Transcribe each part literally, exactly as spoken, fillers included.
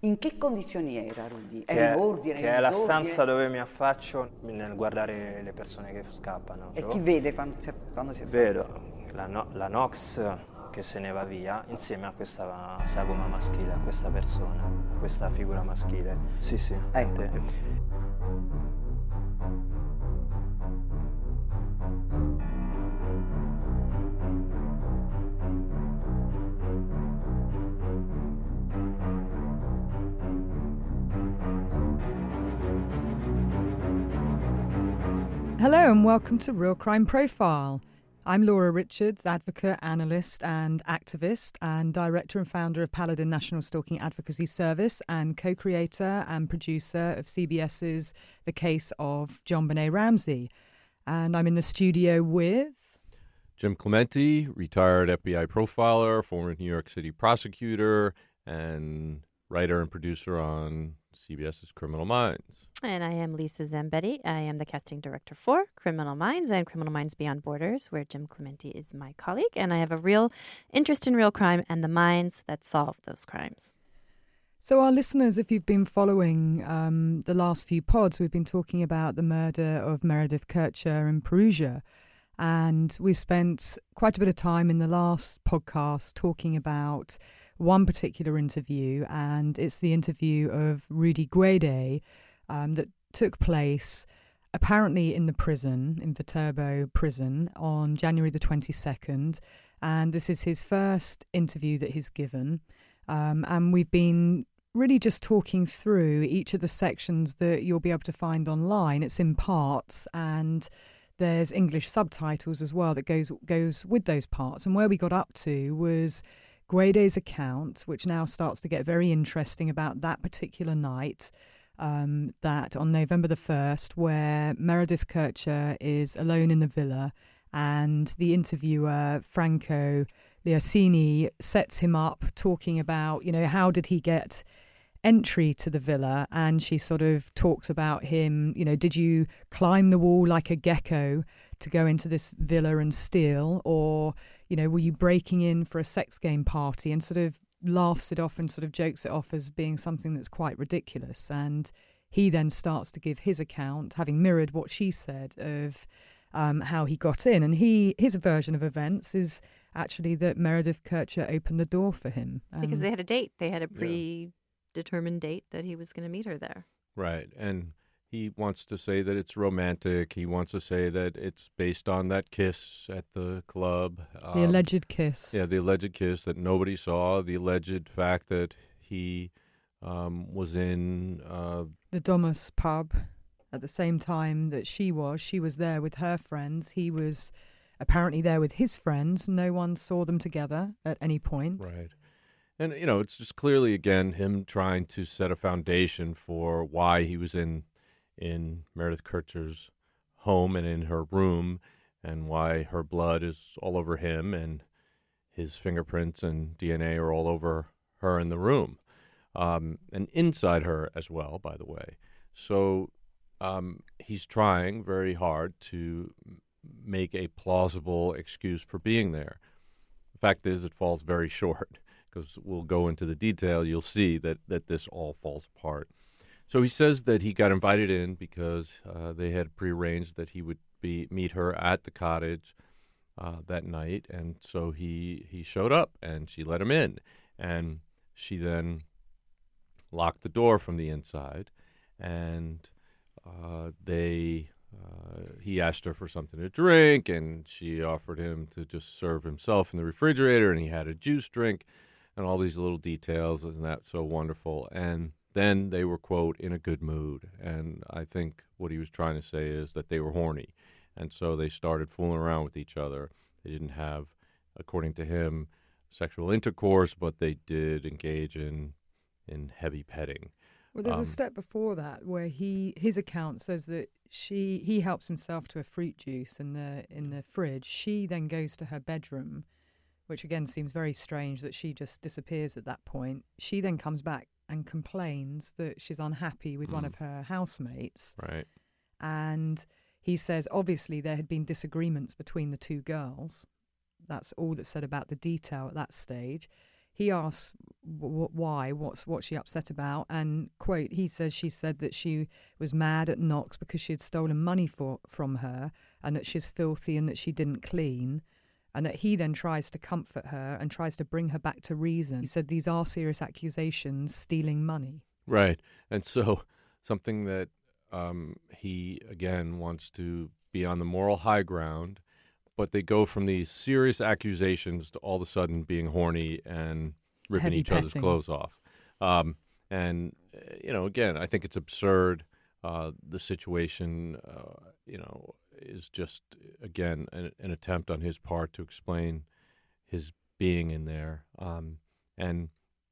In che condizioni era Rudy? Che, Era in ordine, che in è la disordine? stanza dove mi affaccio nel guardare le persone che scappano. E Cioè, chi vede quando si, quando si affaccia? vedo la, no- la Nox che se ne va via insieme a questa sagoma maschile, a questa persona, a questa figura maschile. Sì, sì. Ecco. te- Hello and welcome to Real Crime Profile. I'm Laura Richards, advocate, analyst and activist and director and founder of Paladin National Stalking Advocacy Service and co-creator and producer of CBS's The Case of JonBenet Ramsey. And I'm in the studio with... Jim Clemente, retired F B I profiler, former New York City prosecutor, and writer and producer on CBS's Criminal Minds. And I am Lisa Zambetti. I am the casting director for Criminal Minds and Criminal Minds Beyond Borders, where Jim Clemente is my colleague. And I have a real interest in real crime and the minds that solve those crimes. So our listeners, if you've been following um, the last few pods, we've been talking about the murder of Meredith Kercher in Perugia. And we spent quite a bit of time in the last podcast talking about one particular interview, and it's the interview of Rudy Guede um, that took place apparently in the prison, in Viterbo prison, on January the twenty-second. And this is his first interview that he's given. Um, and we've been really just talking through each of the sections that you'll be able to find online. It's in parts, and there's English subtitles as well that goes goes with those parts. And where we got up to was Guede's account, which now starts to get very interesting about that particular night, um, that on November the first, where Meredith Kercher is alone in the villa, and the interviewer, Franco Liacini, sets him up talking about, you know, how did he get entry to the villa, and she sort of talks about him, you know, did you climb the wall like a gecko to go into this villa and steal, or, you know, were you breaking in for a sex game party, and sort of laughs it off and sort of jokes it off as being something that's quite ridiculous. And he then starts to give his account, having mirrored what she said, of um, how he got in, and he his version of events is actually that Meredith Kercher opened the door for him. Um, Because they had a date. They had a pre... Yeah. determined date that he was going to meet her there. Right. And he wants to say that it's romantic. He wants to say that it's based on that kiss at the club. The um, alleged kiss. Yeah, the alleged kiss that nobody saw. The alleged fact that he um, was in... Uh, the Domus pub at the same time that she was. She was there with her friends. He was apparently there with his friends. No one saw them together at any point. Right. And, you know, it's just clearly, again, him trying to set a foundation for why he was in in Meredith Kercher's home and in her room, and why her blood is all over him and his fingerprints and D N A are all over her in the room, um, and inside her as well, by the way. So um, he's trying very hard to make a plausible excuse for being there. The fact is, it falls very short. Because we'll go into the detail, you'll see that, that this all falls apart. So he says that he got invited in because uh, they had prearranged that he would be meet her at the cottage uh, that night, and so he he showed up, and she let him in, and she then locked the door from the inside, and uh, they uh, he asked her for something to drink, and she offered him to just serve himself in the refrigerator, and he had a juice drink. And all these little details, isn't that so wonderful? And then they were, quote, in a good mood. And I think what he was trying to say is that they were horny. And so they started fooling around with each other. They didn't have, according to him, sexual intercourse, but they did engage in in heavy petting. Well, there's um, a step before that where he his account says that she he helps himself to a fruit juice in the in the fridge. She then goes to her bedroom, which again seems very strange that she just disappears at that point. She then comes back and complains that she's unhappy with mm. one of her housemates. Right. And he says, obviously, there had been disagreements between the two girls. That's all that's said about the detail at that stage. he asks w- why, what's what's she upset about, and quote, he says she said that she was mad at Knox because she had stolen money for from her, and that she's filthy and that she didn't clean, and that he then tries to comfort her and tries to bring her back to reason. He said these are serious accusations, stealing money. Right. And so something that um, he, again, wants to be on the moral high ground, but they go from these serious accusations to all of a sudden being horny and ripping Heavy each other's petting. clothes off. Um, and, uh, you know, again, I think it's absurd. Uh, the situation, uh, you know, is just, again, an, an attempt on his part to explain his being in there. Um, and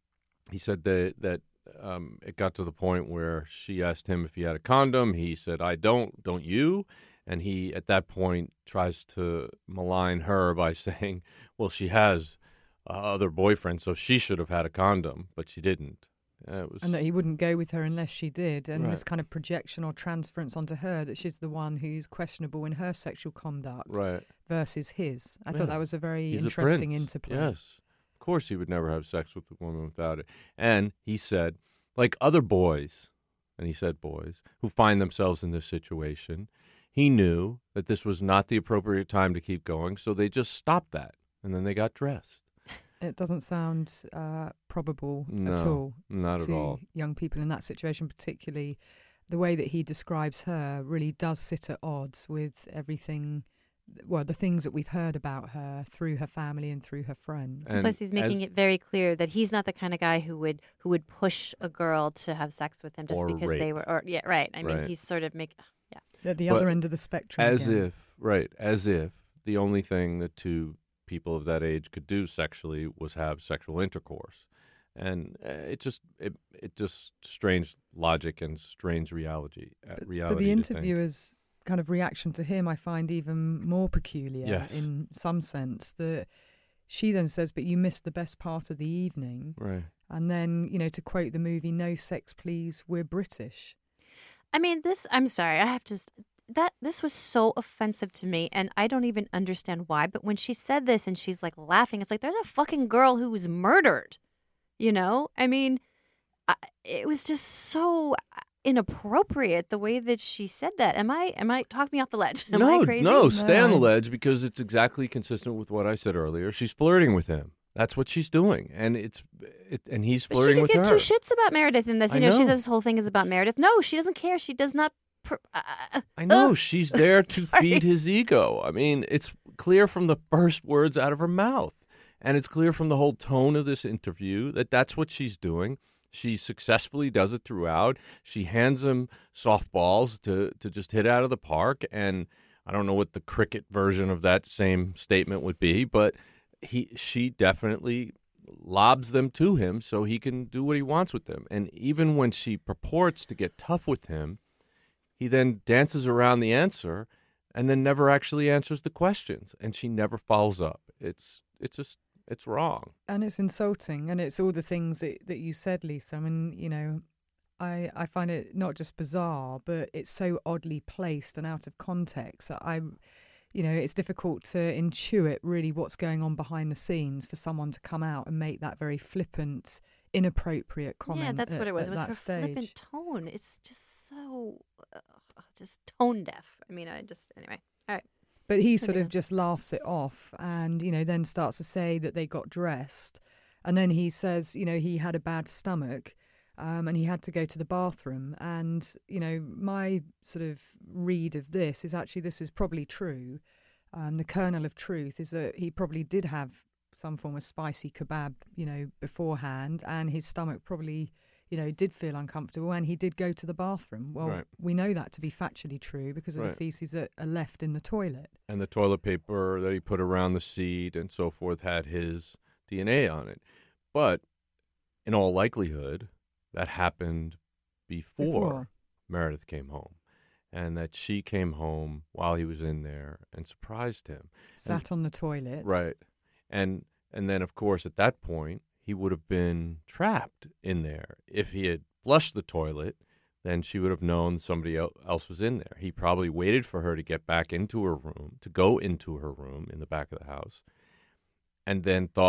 he said that, that um, it got to the point where she asked him if he had a condom. He said, I don't, don't you? And he, at that point, tries to malign her by saying, well, she has uh, other boyfriends, so she should have had a condom, but she didn't. Uh, it was, And that he wouldn't go with her unless she did. And Right. this kind of projection or transference onto her that she's the one who's questionable in her sexual conduct right. versus his. I Yeah. thought that was a very He's a interesting prince. interplay. Yes. Of course he would never have sex with a woman without it. And he said, like other boys, and he said boys, who find themselves in this situation, he knew that this was not the appropriate time to keep going, so they just stopped that, and then they got dressed. It doesn't sound uh, probable No, at all not at to all. young people in that situation, particularly the way that he describes her really does sit at odds with everything, well, the things that we've heard about her through her family and through her friends. And Plus, he's making as- it very clear that he's not the kind of guy who would who would push a girl to have sex with him just Or because they rape. were. Or yeah, right. I mean, Right. he's sort of make. Yeah, At the But other end of the spectrum. As again. if, right, as if the only thing that two people of that age could do sexually was have sexual intercourse. And uh, it just, it, it just strange logic and strange reality. Uh, But, reality but the to think. interviewer's kind of reaction to him, I find even more peculiar Yes. in some sense. That she then says, "But you missed the best part of the evening." Right. And then, you know, to quote the movie, "No sex, please. We're British." I mean, this. I'm sorry. I have to. s- That this was so offensive to me, and I don't even understand why. But when she said this, and she's like laughing, it's like there's a fucking girl who was murdered. You know, I mean, I, it was just so inappropriate the way that she said that. Am I? Am I talk me off the ledge? Am no, I crazy? no, stay on the No. ledge because it's exactly consistent with what I said earlier. She's flirting with him. That's what she's doing, and it's it, and he's But she flirting could with give her. two shits about Meredith in this. I You know, she know. says this whole thing is about Meredith. No, she doesn't care. She does not. Pr- uh, I know Ugh. she's there to Sorry. feed his ego. I mean, it's clear from the first words out of her mouth, and it's clear from the whole tone of this interview that that's what she's doing. She successfully does it throughout. She hands him softballs to to just hit out of the park, and I don't know what the cricket version of that same statement would be, but he she definitely lobs them to him so he can do what he wants with them. And even when she purports to get tough with him, he then dances around the answer and then never actually answers the questions, and she never follows up. It's it's just it's wrong. And it's insulting, and it's all the things that, that you said, Lisa. I mean, you know, I I find it not just bizarre, but it's so oddly placed and out of context that I, you know, it's difficult to intuit really what's going on behind the scenes for someone to come out and make that very flippant, inappropriate comment. yeah, that's at, what it was. at It was that her stage. flippant tone. It's just so, uh, just tone deaf. I mean, I just anyway. All right. But he sort Okay. of just laughs it off and, you know, then starts to say that they got dressed. And then he says, you know, he had a bad stomach um, and he had to go to the bathroom. And, you know, my sort of read of this is actually this is probably true. Um, the kernel of truth is that he probably did have some form of spicy kebab, you know, beforehand. And his stomach probably, you know, did feel uncomfortable and he did go to the bathroom. Well, Right. we know that to be factually true because of Right. the feces that are left in the toilet. And the toilet paper that he put around the seat and so forth had his D N A on it. But in all likelihood, that happened before, Before. Meredith came home. And that she came home while he was in there and surprised him. Sat on the toilet. Right. And and then, of course, at that point, he would have been trapped in there. If he had flushed the toilet, then she would have known somebody el- else was in there. He probably waited for her to get back into her room, to go into her room in the back of the house, and then thought,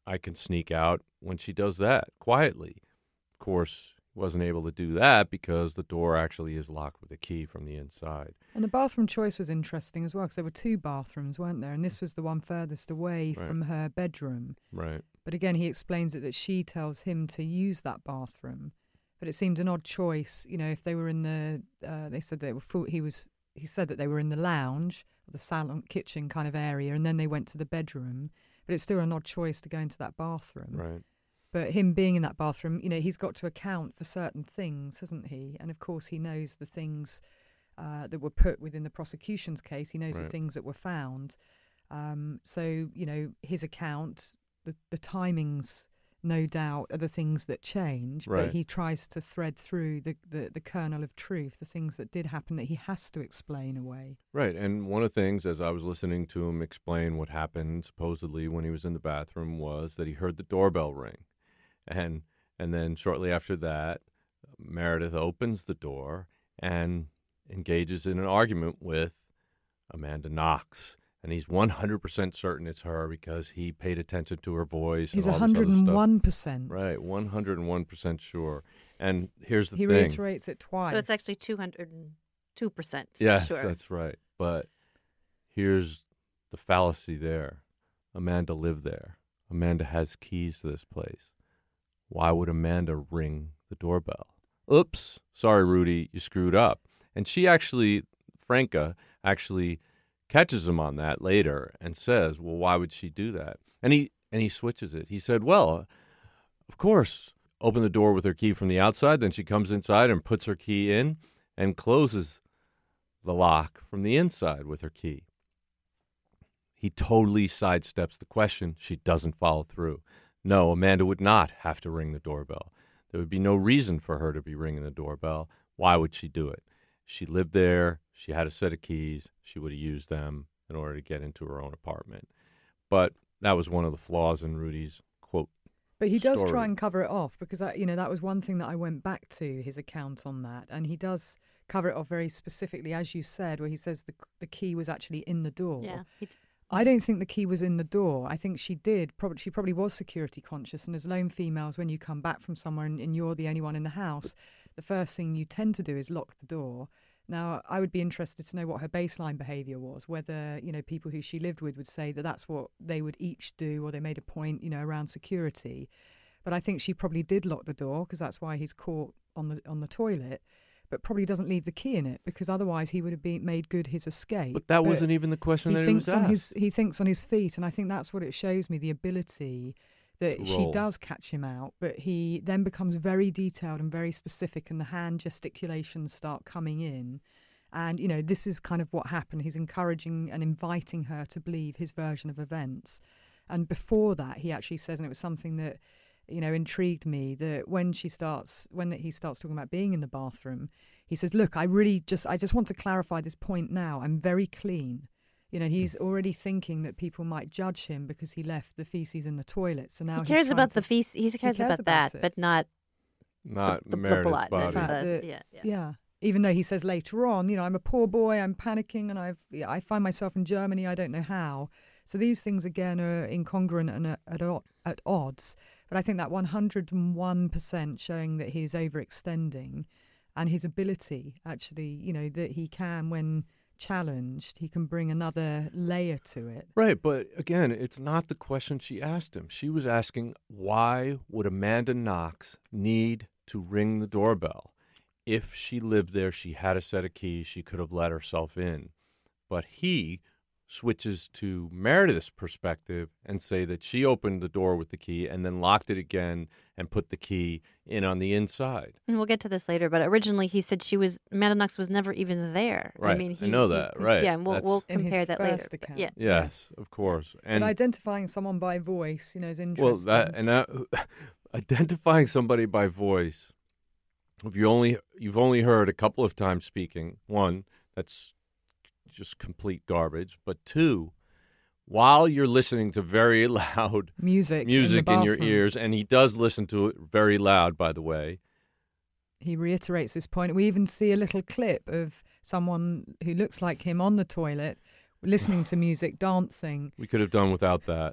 I can sneak out when she does that quietly. Of course, wasn't able to do that because the door actually is locked with a key from the inside. And the bathroom choice was interesting as well, because there were two bathrooms, weren't there? And this was the one furthest away Right. from her bedroom. Right. But again, he explains it that she tells him to use that bathroom. But it seemed an odd choice, you know, if they were in the, uh, they said they were full, he was, he said that they were in the lounge, or the salon, kitchen kind of area, and then they went to the bedroom. But it's still an odd choice to go into that bathroom. Right. But him being in that bathroom, you know, he's got to account for certain things, hasn't he? And of course, he knows the things uh, that were put within the prosecution's case. He knows Right. the things that were found. Um, so, you know, his account, the, the timings, no doubt, are the things that change. Right. But he tries to thread through the, the, the kernel of truth, the things that did happen that he has to explain away. Right. And one of the things, as I was listening to him explain what happened supposedly when he was in the bathroom, was that he heard the doorbell ring. And and then shortly after that, Meredith opens the door and engages in an argument with Amanda Knox. And he's one hundred percent certain it's her because he paid attention to her voice. He's and all this other one hundred one stuff. percent. Right, one hundred one percent sure. And here's the He thing. reiterates it twice. So it's actually two hundred two percent. Yes, sure. that's right. But here's the fallacy there. Amanda lived there. Amanda has keys to this place. Why would Amanda ring the doorbell? Oops, sorry, Rudy, you screwed up. And she actually, Franca, actually catches him on that later and says, well, why would she do that? And he and he switches it. He said, well, of course, open the door with her key from the outside. Then she comes inside and puts her key in and closes the lock from the inside with her key. He totally sidesteps the question. She doesn't follow through. No, Amanda would not have to ring the doorbell. There would be no reason for her to be ringing the doorbell. Why would she do it? She lived there. She had a set of keys. She would have used them in order to get into her own apartment. But that was one of the flaws in Rudy's quote. But he does story. try and cover it off because, I, you know, that was one thing that I went back to, his account on that. And he does cover it off very specifically, as you said, where he says the the key was actually in the door. Yeah. he d- I don't think the key was in the door. I think she did. Probably, she probably was security conscious. And as lone females, when you come back from somewhere and, and you're the only one in the house, the first thing you tend to do is lock the door. Now, I would be interested to know what her baseline behaviour was, whether, you know, people who she lived with would say that that's what they would each do, or they made a point, you know, around security. But I think she probably did lock the door because that's why he's caught on the on the toilet, but probably doesn't leave the key in it because otherwise he would have been made good his escape. But that wasn't even the question he that he thinks was on asked. his he thinks on his feet, and I think that's what it shows me, the ability that To she roll. does catch him out, but he then becomes very detailed and very specific, and the hand gesticulations start coming in. And, you know, this is kind of what happened. He's encouraging and inviting her to believe his version of events. And before that, he actually says, and it was something that, you know, intrigued me, that when she starts, when he starts talking about being in the bathroom, he says, look, I really just, I just want to clarify this point now. I'm very clean. You know, he's already thinking that people might judge him because he left the feces in the toilet. So now he cares he's about trying the feces. He cares, cares about, about that, it. but not Not the, the, the Meredith's blood. body. The fact The- that- yeah, yeah. Yeah. Even though he says later on, you know, I'm a poor boy, I'm panicking, and I've yeah, I find myself in Germany, I don't know how. So these things again are incongruent and at, at, o- at odds. But I think that one hundred one percent showing that he's overextending, and his ability actually, you know, that he can, when challenged, he can bring another layer to it. Right, but again, it's not the question she asked him. She was asking, why would Amanda Knox need to ring the doorbell? If she lived there, she had a set of keys, she could have let herself in. But he switches to Meredith's perspective and say that she opened the door with the key and then locked it again and put the key in on the inside. And we'll get to this later, but originally he said she was, Amanda Knox was never even there. I Right. mean, I he, know he- that, he- right. Yeah, and we'll, That's- we'll In his compare that later. first but account. yeah. Yes, of course. And but identifying someone by voice, you know, is well, interesting. that and that, identifying somebody by voice. If you only you've only heard a couple of times speaking, one, that's just complete garbage. But two, while you're listening to very loud music, music in, in, the your bathroom. ears, and he does listen to it very loud, by the way. He reiterates this point. We even see a little clip of someone who looks like him on the toilet, listening to music, dancing. We could have done without that.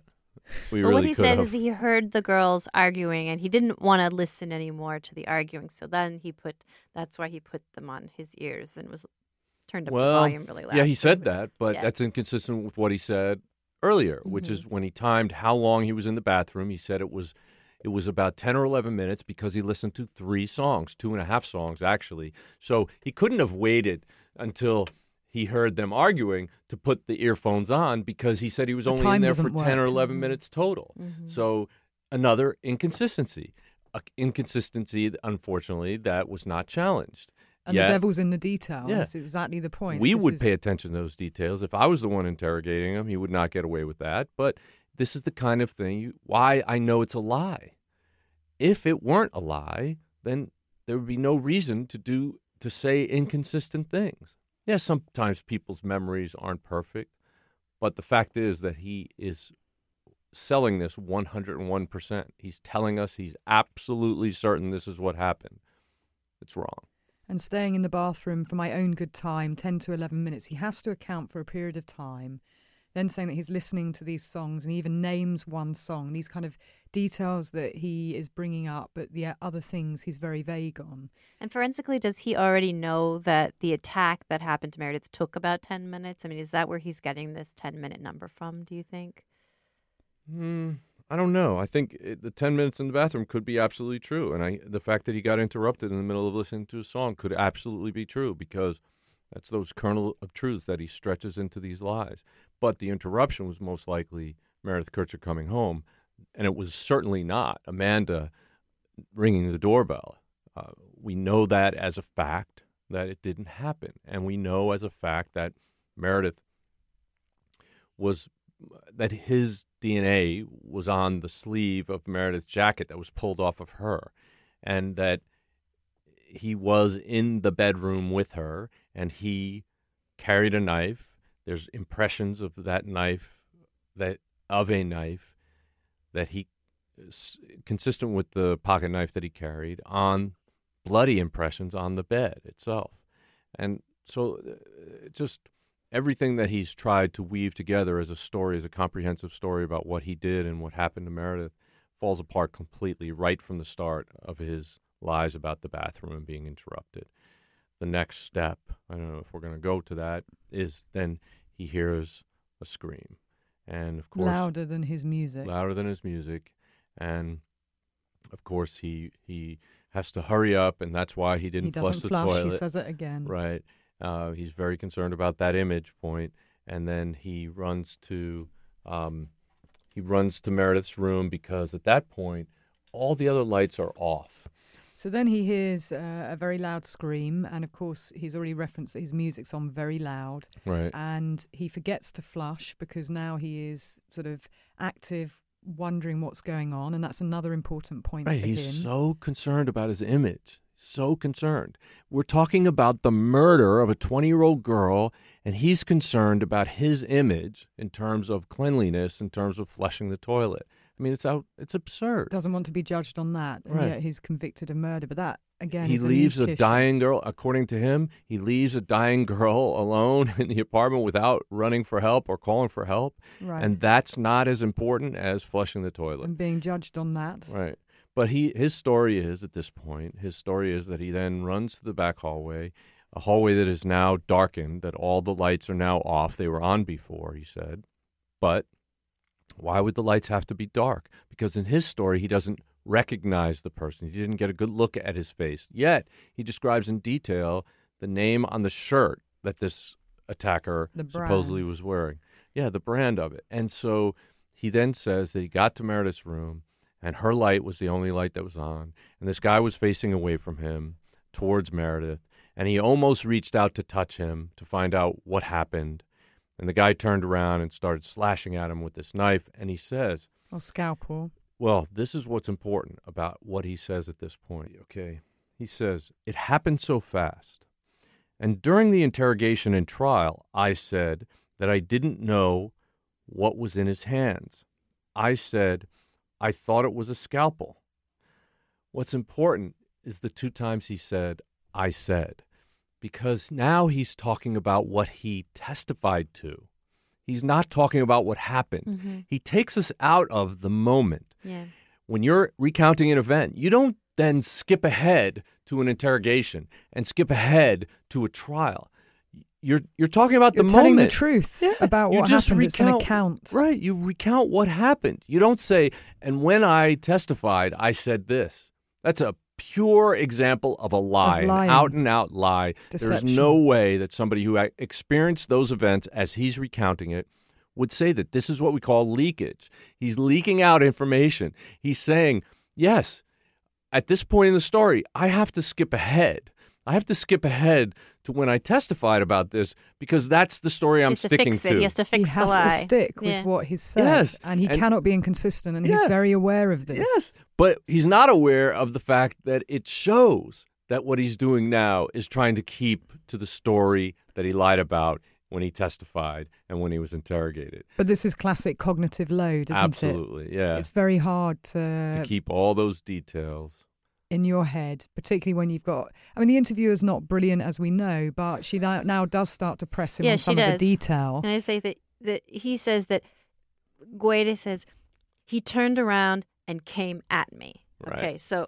We But really what he could says have. is he heard the girls arguing and he didn't want to listen anymore to the arguing. So then he put, that's why he put them on his ears and was turned up well, the volume really loud. yeah, he So said that, but Yeah. that's inconsistent with what he said earlier, which Mm-hmm. is when he timed how long he was in the bathroom. He said it was it was about ten or eleven minutes because he listened to three songs, two and a half songs actually. So he couldn't have waited until he heard them arguing to put the earphones on because he said he was The only in time there for doesn't ten or work. eleven Mhm. minutes total. Mhm. So another inconsistency, a inconsistency, unfortunately, that was not challenged. And Yet- the devil's in the detail. Yeah. That's exactly the point. We This would is- pay attention to those details. If I was the one interrogating him, he would not get away with that. But this is the kind of thing, you, why I know it's a lie. If it weren't a lie, then there would be no reason to do to say inconsistent things. Yeah, sometimes people's memories aren't perfect, but the fact is that he is selling this one hundred one percent. He's telling us he's absolutely certain this is what happened. It's wrong. And staying in the bathroom for my own good time, ten to eleven minutes. He has to account for a period of time. Then saying that he's listening to these songs and he even names one song, these kind of details that he is bringing up, but the other things he's very vague on. And forensically, does he already know that the attack that happened to Meredith took about ten minutes? I mean, is that where he's getting this ten-minute number from, do you think? Hmm, I don't know. I think it, the ten minutes in the bathroom could be absolutely true. And I, the fact that he got interrupted in the middle of listening to a song could absolutely be true because that's those kernel of truths that he stretches into these lies. But the interruption was most likely Meredith Kercher coming home, and it was certainly not Amanda ringing the doorbell. Uh, we know that as a fact that it didn't happen, and we know as a fact that Meredith was that his D N A was on the sleeve of Meredith's jacket that was pulled off of her, and that he was in the bedroom with her, and he carried a knife. There's impressions of that knife, that of a knife, that he, consistent with the pocket knife that he carried, on bloody impressions on the bed itself. And so uh, just everything that he's tried to weave together as a story, as a comprehensive story about what he did and what happened to Meredith, falls apart completely right from the start of his lies about the bathroom and being interrupted. The next step, I don't know if we're going to go to that, is then he hears a scream. And of course, Louder than his music. louder than his music. And of course, he he has to hurry up, and that's why he didn't He flush doesn't the flush, toilet. he says it again. Right. Uh, he's very concerned about that image point, and then he runs to um, he runs to Meredith's room because at that point, all the other lights are off. So then he hears uh, a very loud scream, and of course he's already referenced that his music's on very loud, Right. and he forgets to flush because now he is sort of active, wondering what's going on, and that's another important point Right. for He's him. so concerned about his image. So concerned. We're talking about the murder of a twenty-year-old girl, and he's concerned about his image in terms of cleanliness, in terms of flushing the toilet. I mean, it's out. It's absurd. Doesn't want to be judged on that, and Right. yet he's convicted of murder. But that, again, He is leaves a, a new tissue. dying girl, according to him, he leaves a dying girl alone in the apartment without running for help or calling for help. Right. And that's not as important as flushing the toilet. and being judged on that. Right. But he his story is, at this point, his story is that he then runs to the back hallway, a hallway that is now darkened, that all the lights are now off. They were on before, he said. But why would the lights have to be dark? Because in his story, he doesn't recognize the person. He didn't get a good look at his face. Yet, he describes in detail the name on the shirt that this attacker The supposedly brand. was wearing. Yeah, the brand of it. And so he then says that he got to Meredith's room, and her light was the only light that was on. And this guy was facing away from him towards Meredith, and he almost reached out to touch him to find out what happened. And the guy turned around and started slashing at him with this knife, and he says, Or scalpel. well, this is what's important about what he says at this point, okay? He says, it happened so fast. And during the interrogation and trial, I said that I didn't know what was in his hands. I said, I thought it was a scalpel. What's important is the two times he said, I said, because now he's talking about what he testified to. He's not talking about what happened. Mm-hmm. He takes us out of the moment. Yeah. When you're recounting an event, you don't then skip ahead to an interrogation and skip ahead to a trial. You're you're talking about You're the telling moment. the truth Yeah. about You what just happened. It's an recount- account. Right. You recount what happened. You don't say, and when I testified, I said this. That's a pure example of a lie, Of an lying. out and out lie. There's Deception. no way that somebody who experienced those events as he's recounting it would say that. This is what we call leakage. He's leaking out information. He's saying, yes, at this point in the story, I have to skip ahead. I have to skip ahead to when I testified about this because that's the story I'm he has to sticking fix it. to. He has to fix he has the lie. to stick Yeah. with what he's said, Yes. and he And- cannot be inconsistent, and Yeah. he's very aware of this. Yes, but he's not aware of the fact that it shows that what he's doing now is trying to keep to the story that he lied about when he testified and when he was interrogated. But this is classic cognitive load, isn't it? Absolutely, yeah. It's very hard to to, keep all those details. in your head, particularly when you've got. I mean, the interviewer's not brilliant, as we know, but she now, now does start to press him Yeah, on she some of the does. detail. And I say that, that he says that Guede says he turned around and came at me. Right. Okay, so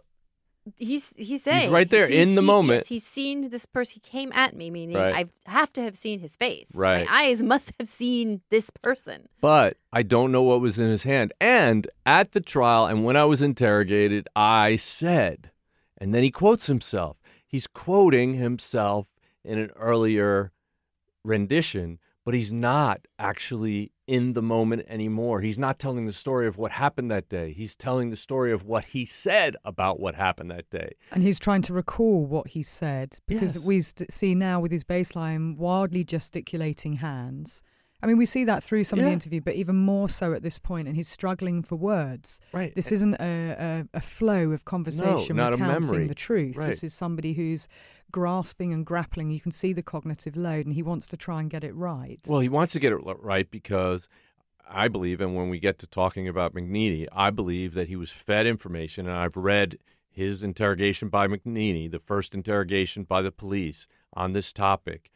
he's he's saying right there he's- in the he- moment. Yes, he's seen this person. He came at me, meaning Right. I have to have seen his face. Right. My eyes must have seen this person. But I don't know what was in his hand. And at the trial and when I was interrogated, I said, and then he quotes himself. He's quoting himself in an earlier rendition, but he's not actually in the moment anymore. He's not telling the story of what happened that day. He's telling the story of what he said about what happened that day. And he's trying to recall what he said because Yes. we st- see now with his baseline wildly gesticulating hands. I mean, we see that through some of the Yeah. interview, but even more so at this point, and he's struggling for words. Right. This isn't a, a, a flow of conversation not a recounting memory. the truth. Right. This is somebody who's grasping and grappling. You can see the cognitive load, and he wants to try and get it right. Well, he wants to get it right because I believe, and when we get to talking about McNeely, I believe that he was fed information, and I've read his interrogation by McNeely, the first interrogation by the police on this topic.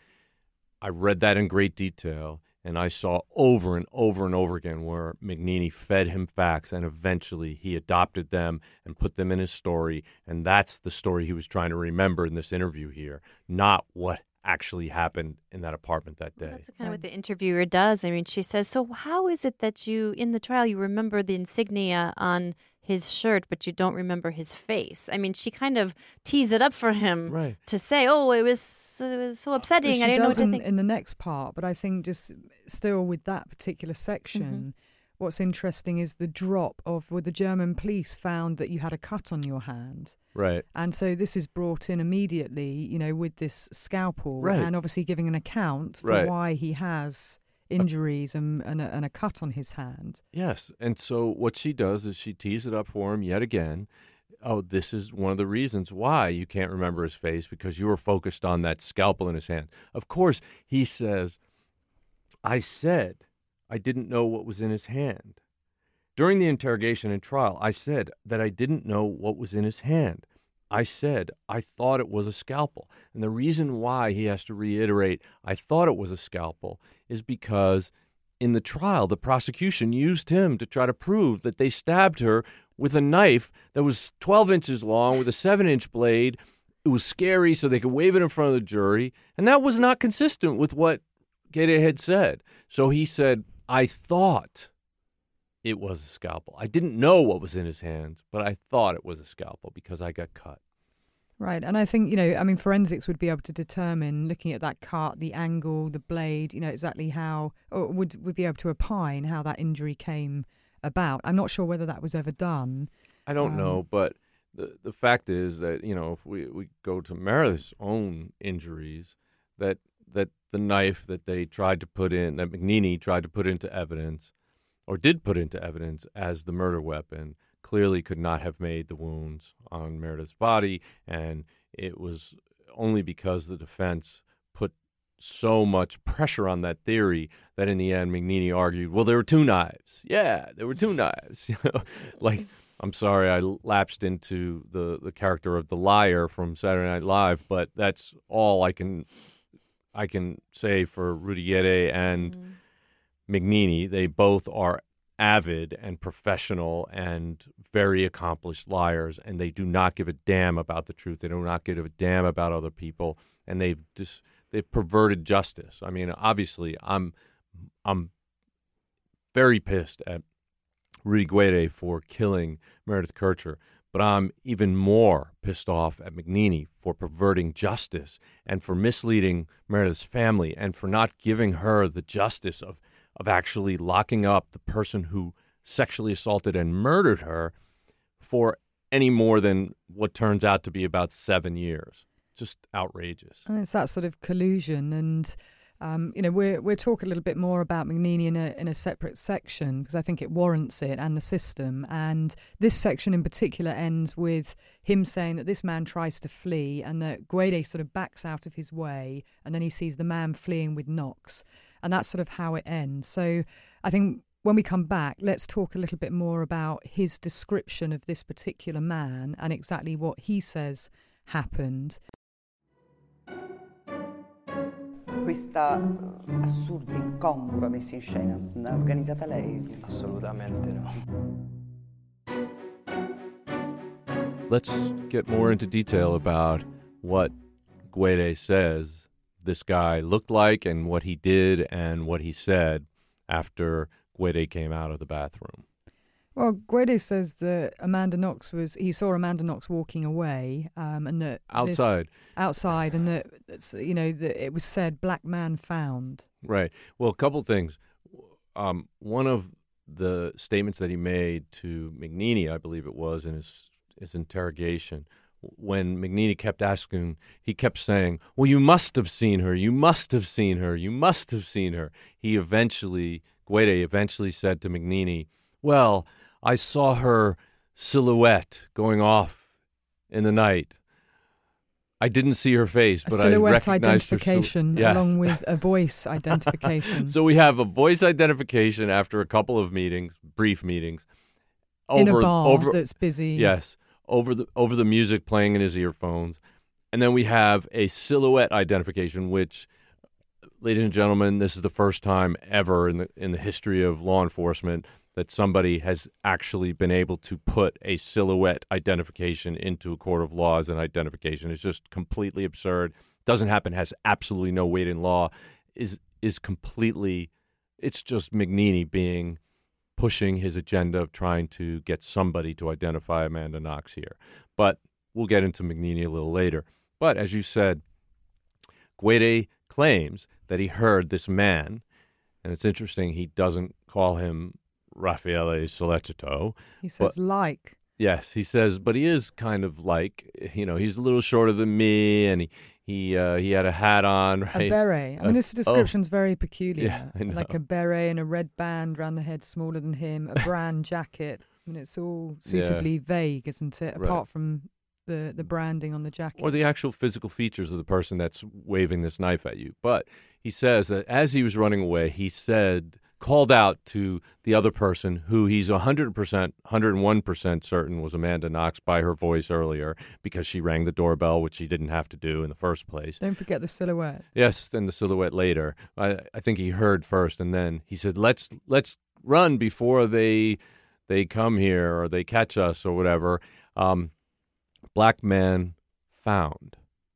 I read that in great detail, and I saw over and over and over again where McNeely fed him facts, and eventually he adopted them and put them in his story, and that's the story he was trying to remember in this interview here, not what actually happened in that apartment that day. That's kind of what the interviewer does. I mean, she says, so how is it that you, in the trial, you remember the insignia on his shirt, but you don't remember his face? I mean, she kind of tees it up for him Right. to say, oh, it was, it was so upsetting. She I didn't know what to doesn't think. in the next part, but I think just still with that particular section, Mm-hmm. what's interesting is the drop of where the German police found that you had a cut on your hand. Right. And so this is brought in immediately, you know, with this scalpel Right. and obviously giving an account for Right. why he has injuries and, and, a, and a cut on his hand. Yes. And so what she does is she tees it up for him yet again. Oh, this is one of the reasons why you can't remember his face, because you were focused on that scalpel in his hand. Of course, he says, I said I didn't know what was in his hand. During the interrogation and trial, I said that I didn't know what was in his hand. I said I thought it was a scalpel. And the reason why he has to reiterate, I thought it was a scalpel, is because in the trial, the prosecution used him to try to prove that they stabbed her with a knife that was twelve inches long with a seven-inch blade. It was scary, so they could wave it in front of the jury. And that was not consistent with what Guede had said. So he said, I thought it was a scalpel. I didn't know what was in his hands, but I thought it was a scalpel because I got cut. Right. And I think, you know, I mean, forensics would be able to determine, looking at that cut, the angle, the blade, you know, exactly how, or would, would be able to opine how that injury came about. I'm not sure whether that was ever done. I don't Um, know, but the the fact is that, you know, if we, we go to Meredith's own injuries, that that the knife that they tried to put in, that McNeely tried to put into evidence, or did put into evidence as the murder weapon, clearly could not have made the wounds on Meredith's body, and it was only because the defense put so much pressure on that theory that in the end McNeely argued, well, there were two knives. Yeah, there were two knives. You know, like, I'm sorry I lapsed into the, the character of the liar from Saturday Night Live, but that's all I can I can say for Rudy Guede and Mm. Mignini. They both are avid and professional and very accomplished liars, and they do not give a damn about the truth. They do not give a damn about other people, and they've just they've perverted justice. I mean, obviously, I'm I'm very pissed at Rudy Guede for killing Meredith Kercher, but I'm even more pissed off at Mignini for perverting justice and for misleading Meredith's family and for not giving her the justice of, of actually locking up the person who sexually assaulted and murdered her for any more than what turns out to be about seven years. Just outrageous. And it's that sort of collusion, and um, you know, we're we're talking a little bit more about Mignini in a in a separate section because I think it warrants it and the system. And this section in particular ends with him saying that this man tries to flee and that Guede sort of backs out of his way, and then he sees the man fleeing with Knox, and that's sort of how it ends. So I think when we come back, let's talk a little bit more about his description of this particular man and exactly what he says happened. Questa assurda, incongrua messa in scena, l'ha organizzata lei? Assolutamente no. Let's get more into detail about what Guede says this guy looked like and what he did and what he said after Guede came out of the bathroom. Well, Guede says that Amanda Knox was, he saw Amanda Knox walking away um, and that... Outside. This, outside, and that, you know, that it was said, black man found. Right. Well, a couple things. Um, one of the statements that he made to Mignini, I believe it was, in his, his interrogation, when Mignini kept asking, he kept saying, well, you must have seen her, you must have seen her, you must have seen her. He eventually, Guede eventually said to Mignini, well, I saw her silhouette going off in the night. I didn't see her face, but I recognized her identification sil- yes. along with a voice identification. So we have a voice identification after a couple of meetings, brief meetings, over, in a bar over, that's busy. Yes, over the over the music playing in his earphones, and then we have a silhouette identification, which, ladies and gentlemen, this is the first time ever in the in the history of law enforcement that somebody has actually been able to put a silhouette identification into a court of law as an identification. It's just completely absurd. Doesn't happen, has absolutely no weight in law, is is completely, it's just Mignini being, pushing his agenda of trying to get somebody to identify Amanda Knox here. But we'll get into Mignini a little later. But as you said, Guede claims that he heard this man, and it's interesting, he doesn't call him Raffaele Sollecito. He says but, like. Yes, he says, but he is kind of like, you know, he's a little shorter than me, and he he uh, he had a hat on, right? A beret. I mean, this description's oh. very peculiar. Yeah, I know. Like a beret and a red band around the head smaller than him, a brand jacket. I mean, it's all suitably yeah. vague, isn't it? Apart right. from the, the branding on the jacket. Or the actual physical features of the person that's waving this knife at you. But he says that as he was running away, he said... called out to the other person who he's one hundred percent, one hundred one percent certain was Amanda Knox by her voice earlier because she rang the doorbell, which she didn't have to do in the first place. Don't forget the silhouette. Yes, and the silhouette later. I, I think he heard first, and then he said, let's let's run before they they come here or they catch us or whatever. Um, black man found.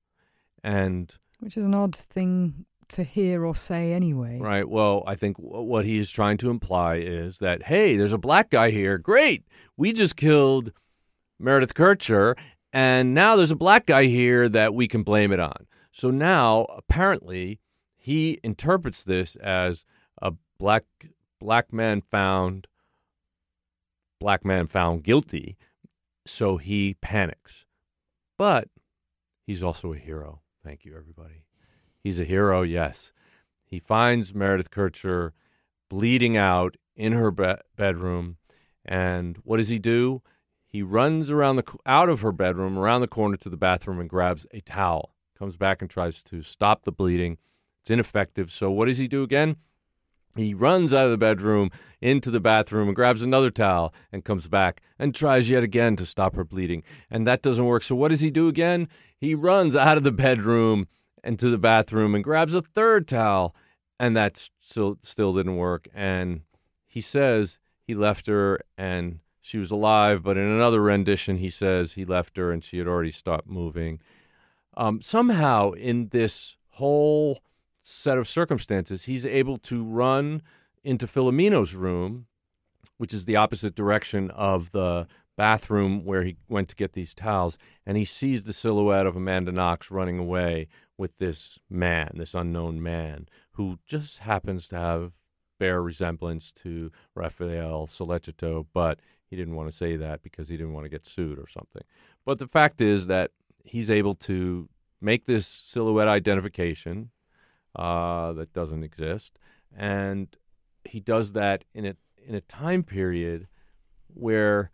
And which is an odd thing to hear or say anyway. Right. Well, I think w- what he is trying to imply is that, hey, there's a black guy here. Great. We just killed Meredith Kercher, and now there's a black guy here that we can blame it on. So now, apparently, he interprets this as a black black man found, black man found guilty, so he panics. But he's also a hero. Thank you, everybody. He's a hero, yes. He finds Meredith Kercher bleeding out in her be- bedroom, and what does he do? He runs around the out of her bedroom, around the corner to the bathroom, and grabs a towel. Comes back and tries to stop the bleeding. It's ineffective. So what does he do again? He runs out of the bedroom into the bathroom and grabs another towel and comes back and tries yet again to stop her bleeding. And that doesn't work. So what does he do again? He runs out of the bedroom into the bathroom and grabs a third towel and that still still didn't work. And he says he left her and she was alive, but in another rendition, he says he left her and she had already stopped moving. Um, somehow, in this whole set of circumstances, he's able to run into Filomeno's room, which is the opposite direction of the bathroom where he went to get these towels, and he sees the silhouette of Amanda Knox running away with this man, this unknown man, who just happens to have bear resemblance to Raphael Sollecito, but he didn't want to say that because he didn't want to get sued or something. But the fact is that he's able to make this silhouette identification uh, that doesn't exist, and he does that in a in a time period where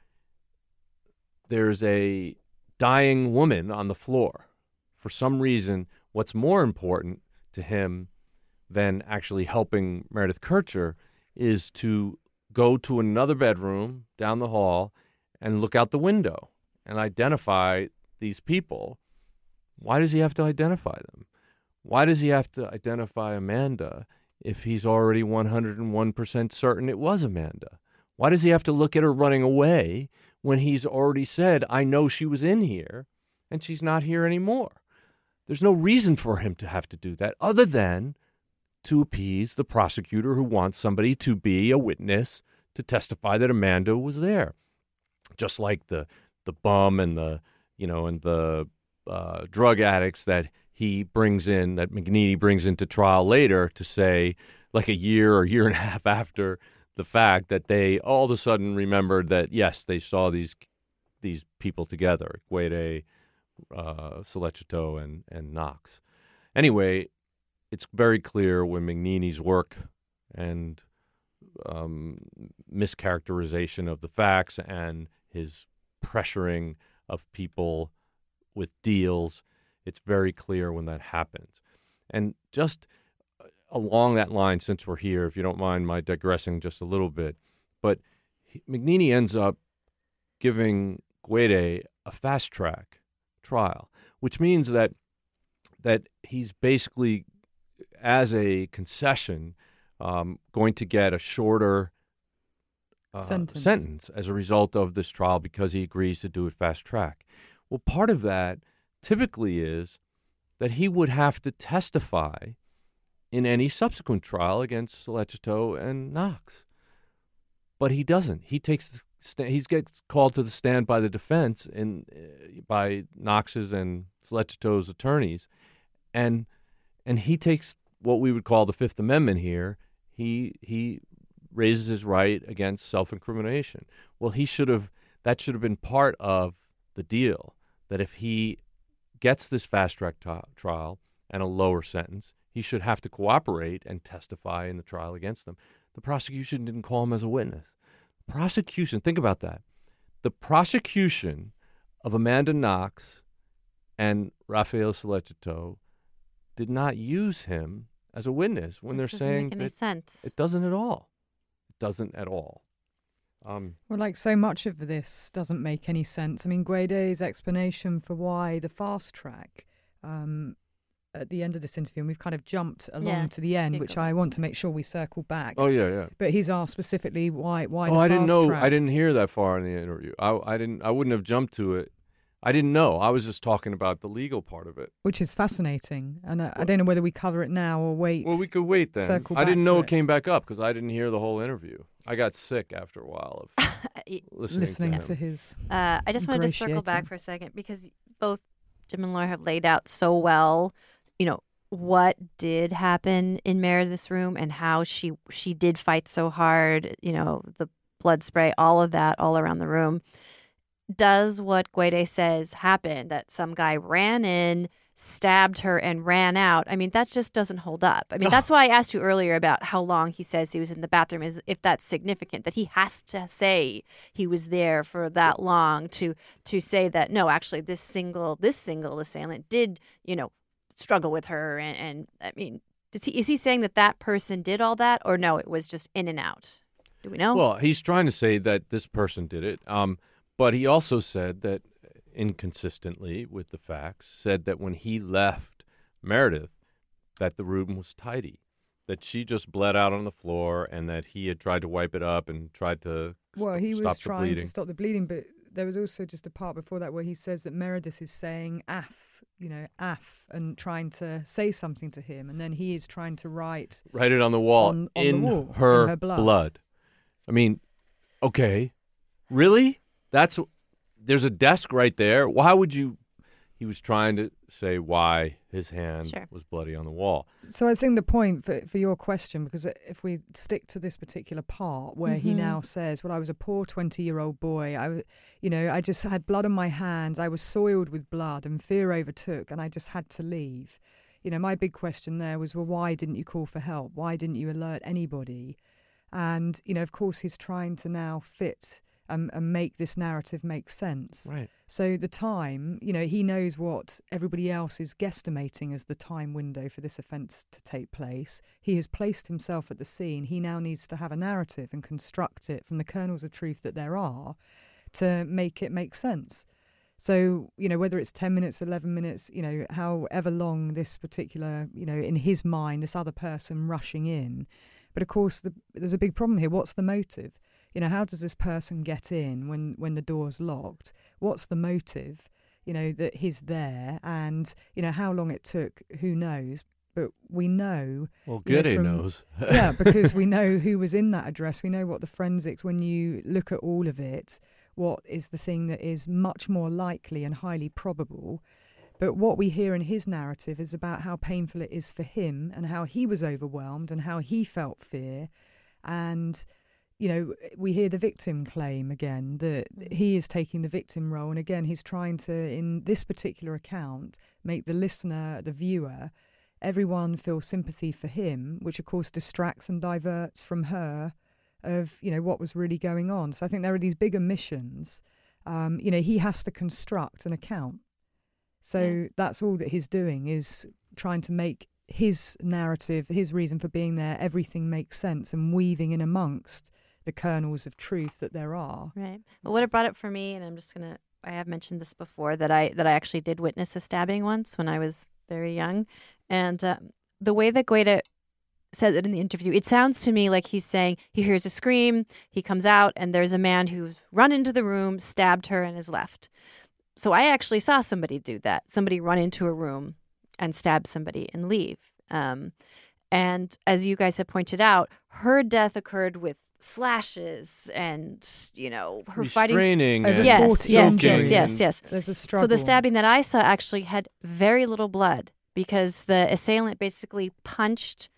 there's a dying woman on the floor. For some reason, what's more important to him than actually helping Meredith Kercher is to go to another bedroom down the hall and look out the window and identify these people. Why does he have to identify them? Why does he have to identify Amanda if he's already one hundred one percent certain it was Amanda? Why does he have to look at her running away when he's already said, I know she was in here and she's not here anymore? There's no reason for him to have to do that other than to appease the prosecutor who wants somebody to be a witness to testify that Amanda was there. Just like the the bum and the, you know, and the uh, drug addicts that he brings in, that McNeely brings into trial later to say, like a year or year and a half after the fact, that they all of a sudden remembered that, yes, they saw these these people together, Guede, uh, Sollecito, and, and Knox. Anyway, it's very clear when McNeely's work and um, mischaracterization of the facts and his pressuring of people with deals, it's very clear when that happens. And just along that line, since we're here, if you don't mind my digressing just a little bit, but he, McNeely ends up giving Guede a fast-track trial, which means that that he's basically, as a concession, um, going to get a shorter uh, sentence. sentence as a result of this trial because he agrees to do it fast-track. Well, part of that typically is that he would have to testify in any subsequent trial against Sollecito and Knox. But he doesn't. He takes the st- he gets called to the stand by the defense in uh, by Knox's and Sollecito's attorneys, and and he takes what we would call the Fifth Amendment here. He he raises his right against self-incrimination. Well, he should have that should have been part of the deal, that if he gets this fast-track t- trial and a lower sentence, he should have to cooperate and testify in the trial against them. The prosecution didn't call him as a witness. The prosecution, think about that. The prosecution of Amanda Knox and Raphael Sollecito did not use him as a witness when It they're doesn't saying make any that sense. it doesn't at all. It doesn't at all. Um, Well, like so much of this doesn't make any sense. I mean, Guede's explanation for why the fast track um, at the end of this interview, and we've kind of jumped along Yeah, to the end, you which go. I want to make sure we circle back. oh yeah, yeah. But he's asked specifically why why Oh, the I didn't fast know. track. I didn't hear that far in the interview. I, I didn't. I wouldn't have jumped to it. I didn't know. I was just talking about the legal part of it. Which is fascinating, and I, I don't know whether we cover it now or wait. Well, we could wait then. circle I didn't back know to it it. came back up because I didn't hear the whole interview. I got sick after a while of listening, listening to, to, him. his. Uh, I just wanted to circle back Ingratiating. for a second because both Jim and Laura have laid out so well, you know, what did happen in Meredith's room and how she she did fight so hard, you know, the blood spray, all of that, all around the room. Does what Guede says happen, that some guy ran in, stabbed her, and ran out? I mean, that just doesn't hold up. I mean, that's why I asked you earlier about how long he says he was in the bathroom, is if that's significant, that he has to say he was there for that long to to say that, no, actually, this single this single assailant did, you know, struggle with her. And, and I mean, does he, is he saying that that person did all that, or no, it was just in and out? Do we know? Well, he's trying to say that this person did it, um, but he also said that, inconsistently with the facts, said that when he left Meredith, that the room was tidy. that she just bled out on the floor and that he had tried to wipe it up and tried to Well, st- he stop was the trying bleeding. to stop the bleeding, but there was also just a part before that where he says that Meredith is saying "af," you know, "af," and trying to say something to him, and then he is trying to write Write it on the wall on, on in the wall, her, in her blood. blood. I mean, okay, really? That's there's a desk right there. Why would you? He was trying to say why his hand Sure. was bloody on the wall. So I think the point for for your question, because if we stick to this particular part where he Mhm. now says, "Well, I was a poor twenty-year-old boy. I, w- you know, I just had blood on my hands. I was soiled with blood, and fear overtook, and I just had to leave." You know, my big question there was, well, why didn't you call for help? Why didn't you alert anybody? And you know, of course, he's trying to now fit and, and make this narrative make sense. Right. So the time, you know, he knows what everybody else is guesstimating as the time window for this offence to take place. He has placed himself at the scene. He now needs to have a narrative and construct it from the kernels of truth that there are to make it make sense. So, you know, whether it's ten minutes, eleven minutes, you know, however long this particular, you know, in his mind, this other person rushing in. But of course, the, there's a big problem here. What's the motive? You know, how does this person get in when, when the door's locked? What's the motive, you know, that he's there? And, you know, how long it took, who knows? But we know. Well, you know, good he from- knows. Yeah, because we know who was in that address. We know what the forensics, when you look at all of it, what is the thing that is much more likely and highly probable. But what we hear in his narrative is about how painful it is for him and how he was overwhelmed and how he felt fear. And, you know, we hear the victim claim again, that he is taking the victim role. And again, he's trying to, in this particular account, make the listener, the viewer, everyone feel sympathy for him, which of course distracts and diverts from her of, you know, what was really going on. So I think there are these big omissions. Um, you know, he has to construct an account. So Yeah. that's all that he's doing, is trying to make his narrative, his reason for being there, everything makes sense, and weaving in amongst the kernels of truth that there are. Right. Well, what it brought up for me, and I'm just gonna, I have mentioned this before, that I that I actually did witness a stabbing once when I was very young, and uh, the way that Guaida said it in the interview, it sounds to me like he's saying he hears a scream, he comes out, and there's a man who's run into the room, stabbed her, and is left. So I actually saw somebody do that. Somebody run into a room and stab somebody and leave. Um, and as you guys have pointed out, her death occurred with slashes and, you know, her fighting. Restraining Over and Yes, forty yes, choking yes, yes, and- yes. There's a struggle. So the stabbing that I saw actually had very little blood because the assailant basically punched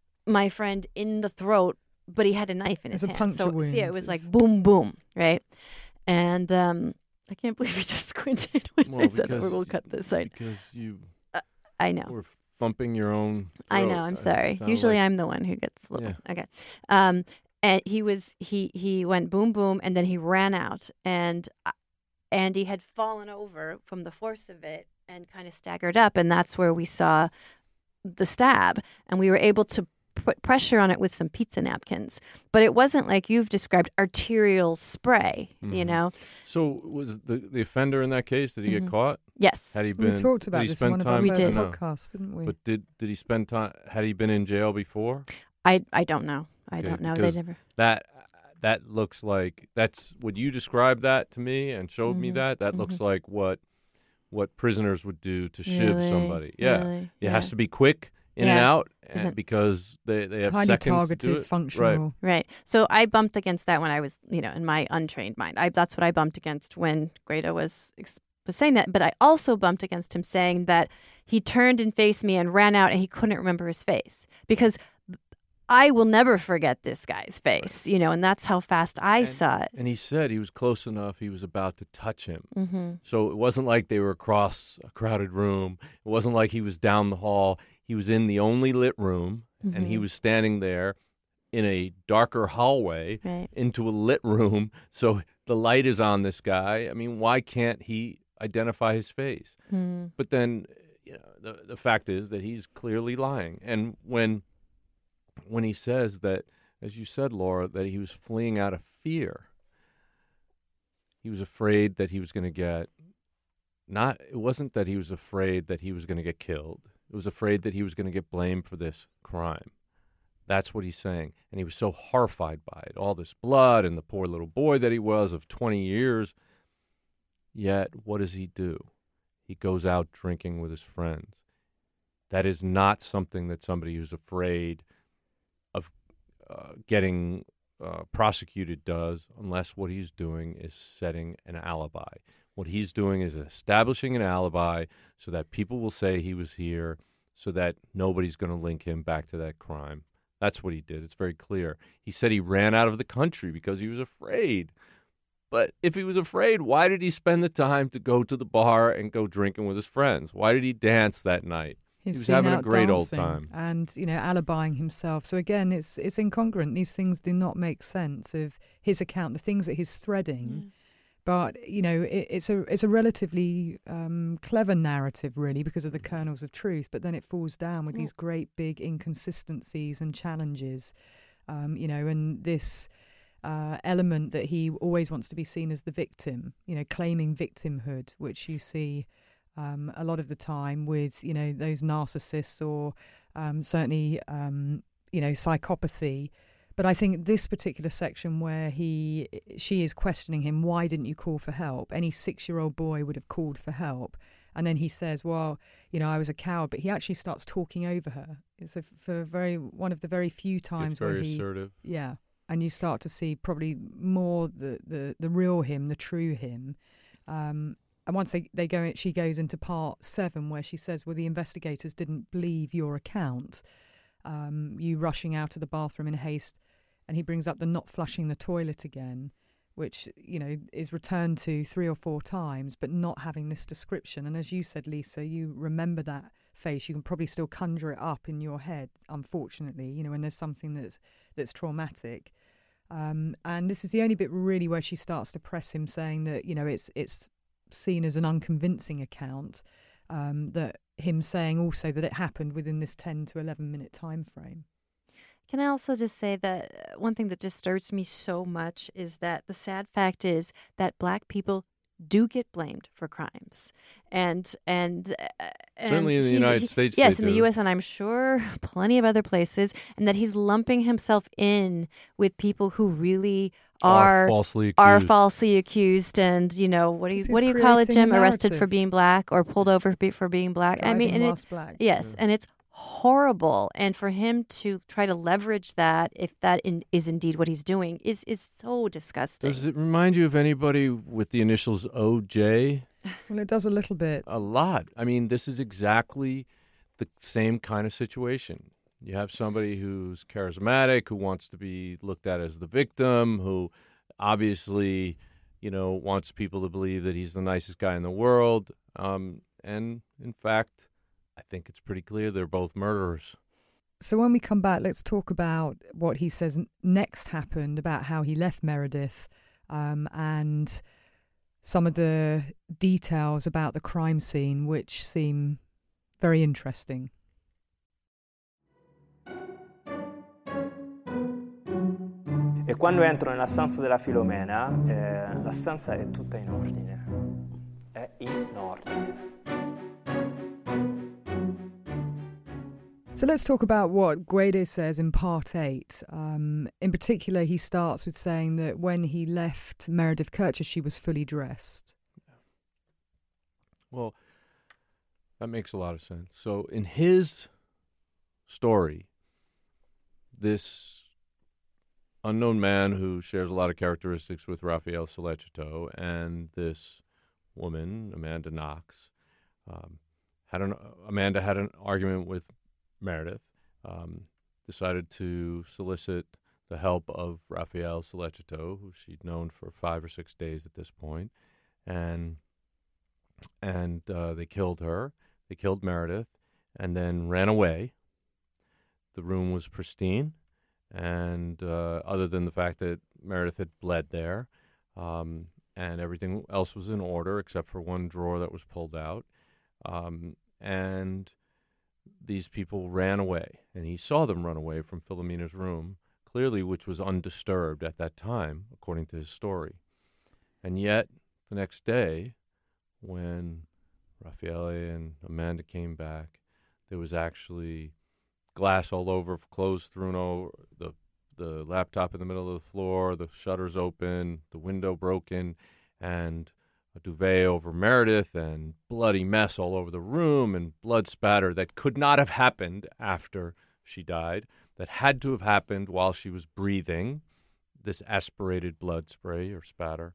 my friend in the throat, but he had a knife in his It's a hand. So, puncture so yeah, it wound. was like boom, boom, right? And um, I can't believe we just squinted when Well, I said that because we'll cut this out. Because you I know. were thumping your own I throat. know. I'm It sorry. sounded Usually like- I'm the one who gets a little. Yeah. Okay. Um, and he was he he went boom boom, and then he ran out, and uh, Andy had fallen over from the force of it and kind of staggered up, and that's where we saw the stab, and we were able to put pressure on it with some pizza napkins, but it wasn't like you've described arterial spray. You Mhm. know. So was the the offender in that case? Did he Mhm. get caught? Yes. Had he we been? talked did about he this in spend one of our time? We first did. No. podcasts, didn't we? But did did he spend time? Had he been in jail before? I I don't know. I Okay, don't know. They because never. That that looks like that's would you describe that to me and showed me Mhm, that that looks like what what prisoners would do to shiv Really? somebody. Yeah, Really? it Yeah. has to be quick in and Yeah. out, and Isn't- because they they have Highly seconds to do targeted, it. functional. Right. So I bumped against that when I was, you know, in my untrained mind. I that's what I bumped against when Guaida was ex- was saying that. But I also bumped against him saying that he turned and faced me and ran out and he couldn't remember his face because I will never forget this guy's face, you know, and that's how fast I And- saw it. And he said he was close enough. He was about to touch him. Mm-hmm. So it wasn't like they were across a crowded room. It wasn't like he was down the hall. He was in the only lit room, and he Mhm. was standing there in a darker hallway Right. into a lit room. So the light is on this guy. I mean, why can't he identify his face? Mm. But then, you know, the the fact is that he's clearly lying. And when when he says that, as you said, Laura, that he was fleeing out of fear, he was afraid that he was going to get not. It wasn't that he was afraid that he was going to get killed. It was afraid that he was going to get blamed for this crime. That's what he's saying. And he was so horrified by it, all this blood and the poor little boy that he was of twenty years. Yet, what does he do? He goes out drinking with his friends. That is not something that somebody who's afraid of uh, getting uh, prosecuted does, unless what he's doing is setting an alibi. What he's doing is establishing an alibi so that people will say he was here, so that nobody's going to link him back to that crime. That's what he did. It's very clear. He said he ran out of the country because he was afraid. But if he was afraid, why did he spend the time to go to the bar and go drinking with his friends? Why did he dance that night? He's he was seen having out a great dancing old time. And, you know, alibying himself. So again, it's it's incongruent. These things do not make sense of his account, the things that he's threading. Mm. But, you know, it, it's a it's a relatively um, clever narrative, really, because of the kernels of truth. But then it falls down with these great big inconsistencies and challenges, um, you know, and this uh, element that he always wants to be seen as the victim, you know, claiming victimhood, which you see um, a lot of the time with, you know, those narcissists or um, certainly, um, you know, psychopathy. But I think this particular section where he, she is questioning him, why didn't you call for help? Any six-year-old boy would have called for help. And then he says, well, you know, I was a coward. But he actually starts talking over her. It's a, for very one of the very few times it's very where he, assertive. Yeah, and you start to see probably more the the, the real him, the true him. Um, and once they they go, she goes into part seven where she says, well, the investigators didn't believe your account. Um, you rushing out of the bathroom in haste. And he brings up the not flushing the toilet again, which, you know, is returned to three or four times, but not having this description. And as you said, Lisa, you remember that face. You can probably still conjure it up in your head, unfortunately, you know, when there's something that's that's traumatic. Um, and this is the only bit really where she starts to press him, saying that, you know, it's it's seen as an unconvincing account, um, that him saying also that it happened within this ten to eleven minute time frame. Can I also just say that one thing that disturbs me so much is that the sad fact is that Black people do get blamed for crimes, and and, uh, and certainly in the United he, States, yes, they in do. the U S, and I'm sure plenty of other places, and that he's lumping himself in with people who really are, are falsely accused. are falsely accused, and you know what do you what do you call it, Jim? Arrested for being Black or pulled over for being Black. Driving I mean, and whilst it, black. yes, Yeah. and it's horrible, and for him to try to leverage that, if that in, is indeed what he's doing, is is so disgusting. Does it remind you of anybody with the initials O J? Well, it does a little bit. A lot. I mean, this is exactly the same kind of situation. You have somebody who's charismatic, who wants to be looked at as the victim, who obviously, you know, wants people to believe that he's the nicest guy in the world. Um, and in fact, I think it's pretty clear they're both murderers. So when we come back, let's talk about what he says next happened, about how he left Meredith, um, and some of the details about the crime scene, which seem very interesting. E quando entro nella stanza della Filomena, eh, la stanza è tutta in ordine. È in ordine. So let's talk about what Guede says in part eight. Um, in particular, he starts with saying that when he left Meredith Kercher, she was fully dressed. Well, that makes a lot of sense. So in his story, this unknown man who shares a lot of characteristics with Raphael Sollecito and this woman, Amanda Knox, um, had an, Amanda had an argument with Meredith, um, decided to solicit the help of Raphael Sollecito, who she'd known for five or six days at this point, and and uh, they killed her. They killed Meredith, and then ran away. The room was pristine, and uh, other than the fact that Meredith had bled there, um, and everything else was in order except for one drawer that was pulled out, um, and these people ran away, and he saw them run away from Filomena's room, clearly which was undisturbed at that time, according to his story. And yet, the next day, when Raffaele and Amanda came back, there was actually glass all over, clothes thrown over, the the laptop in the middle of the floor, the shutters open, the window broken, and a duvet over Meredith, and bloody mess all over the room, and blood spatter that could not have happened after she died, that had to have happened while she was breathing, this aspirated blood spray or spatter.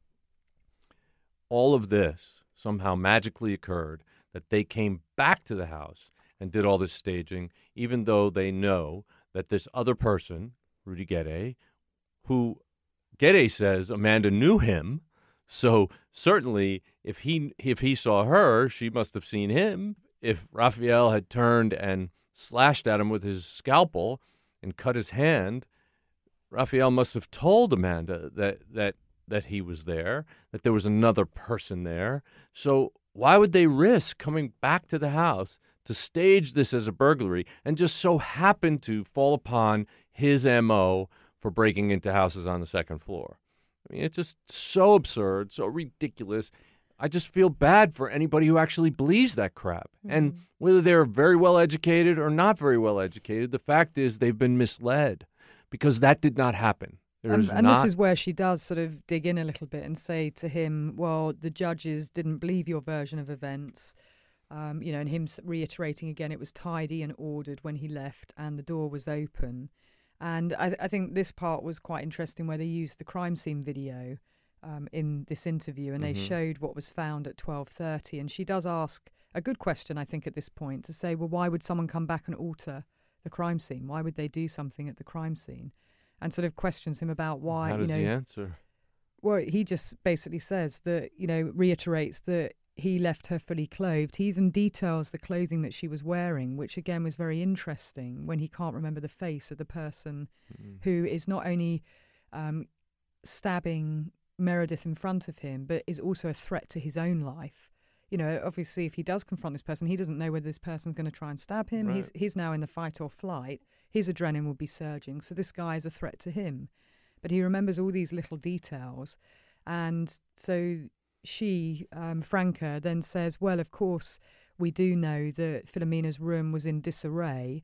All of this somehow magically occurred, that they came back to the house and did all this staging, even though they know that this other person, Rudy Guede, who Guede says Amanda knew him, so certainly if he if he saw her, she must have seen him. If Raphael had turned and slashed at him with his scalpel and cut his hand, Raphael must have told Amanda that that that he was there, that there was another person there. So why would they risk coming back to the house to stage this as a burglary and just so happen to fall upon his M O for breaking into houses on the second floor? I mean, it's just so absurd, so ridiculous. I just feel bad for anybody who actually believes that crap. Mm-hmm. And whether they're very well educated or not very well educated, the fact is they've been misled, because that did not happen. And, and not... this is where she does sort of dig in a little bit and say to him, well, the judges didn't believe your version of events. Um, you know, and him reiterating again, it was tidy and ordered when he left and the door was open. And I, I think this part was quite interesting, where they used the crime scene video um, in this interview, and mm-hmm. they showed what was found at twelve thirty. And she does ask a good question, I think, at this point, to say, well, why would someone come back and alter the crime scene? Why would they do something at the crime scene? And sort of questions him about why. How does you know, he answer? Well, he just basically says that, you know, reiterates that he left her fully clothed. He even details the clothing that she was wearing, which again was very interesting, when he can't remember the face of the person mm. who is not only um, stabbing Meredith in front of him, but is also a threat to his own life. You know, obviously, if he does confront this person, he doesn't know whether this person's going to try and stab him. Right. He's he's now in the fight or flight. His adrenaline will be surging. So this guy is a threat to him. But he remembers all these little details. And so she, um, Franca, then says, well, of course, we do know that Philomena's room was in disarray.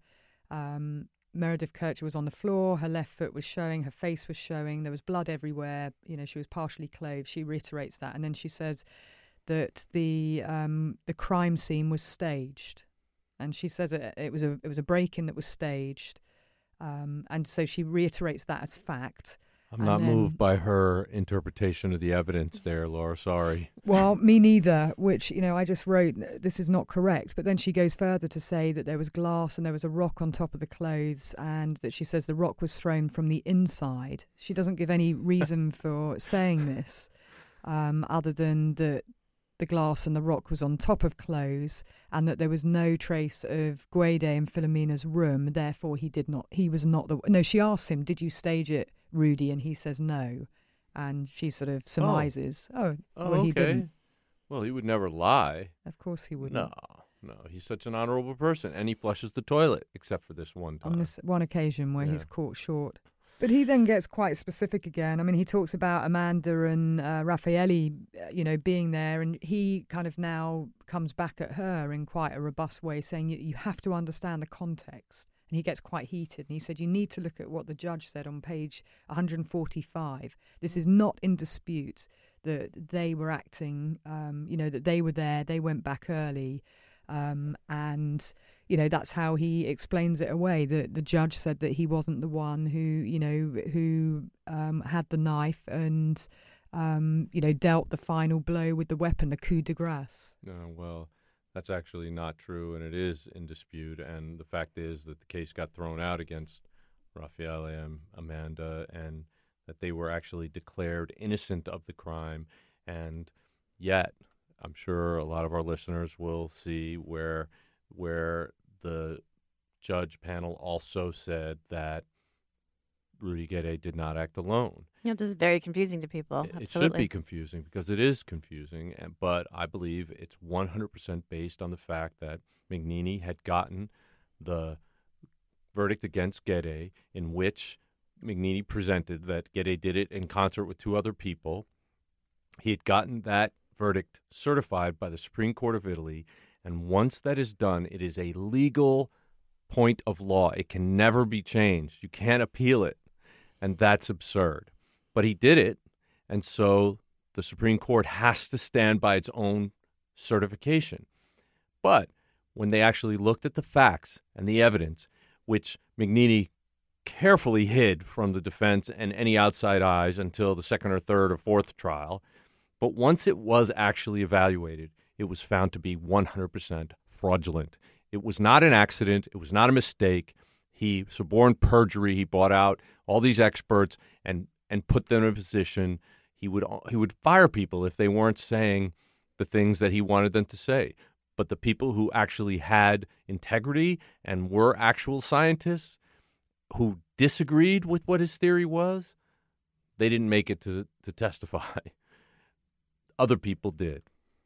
Um, Meredith Kercher was on the floor. Her left foot was showing. Her face was showing. There was blood everywhere. You know, she was partially clothed. She reiterates that. And then she says that the um, the crime scene was staged. And she says it, it was a it was a break-in that was staged. Um, and so she reiterates that as fact. I'm not then, moved by her interpretation of the evidence there, Laura. Sorry. Well, me neither, which, you know, I just wrote, this is not correct. But then she goes further to say that there was glass and there was a rock on top of the clothes, and that she says the rock was thrown from the inside. She doesn't give any reason for saying this, um, other than that the glass and the rock was on top of clothes, and that there was no trace of Guede in Philomena's room. Therefore, he did not. He was not the. No, she asks him, "Did you stage it, Rudy?" And he says no, and she sort of surmises, "Oh, oh, oh well, okay. he didn't." Well, he would never lie. Of course, he wouldn't. No, no, he's such an honorable person, and he flushes the toilet, except for this one time. On this one occasion where yeah. he's caught short. But he then gets quite specific again. I mean, he talks about Amanda and uh, Raffaele, you know, being there, and he kind of now comes back at her in quite a robust way, saying you, you have to understand the context. And he gets quite heated, and he said, you need to look at what the judge said on page one forty-five. This is not in dispute that they were acting, um, you know, that they were there, they went back early, um, and... You know, that's how he explains it away. The the judge said that he wasn't the one who, you know, who um, had the knife and, um, you know, dealt the final blow with the weapon, the coup de grace. Uh, well, that's actually not true, and it is in dispute. And the fact is that the case got thrown out against Raffaele and Amanda, and that they were actually declared innocent of the crime. And yet, I'm sure a lot of our listeners will see where where the judge panel also said that Rudy Guede did not act alone. Yeah, this is very confusing to people. It, Absolutely. it should be confusing, because it is confusing, and, but I believe it's one hundred percent based on the fact that Mignini had gotten the verdict against Guede, in which Mignini presented that Guede did it in concert with two other people. He had gotten that verdict certified by the Supreme Court of Italy. And once that is done, it is a legal point of law. It can never be changed. You can't appeal it, and that's absurd. But he did it, and so the Supreme Court has to stand by its own certification. But when they actually looked at the facts and the evidence, which McNeely carefully hid from the defense and any outside eyes until the second or third or fourth trial, but once it was actually evaluated, it was found to be one hundred percent fraudulent. It was not an accident. It was not a mistake. He suborned perjury. He bought out all these experts and and put them in a position. He would he would fire people if they weren't saying the things that he wanted them to say. But the people who actually had integrity and were actual scientists who disagreed with what his theory was, they didn't make it to to testify. Other people did.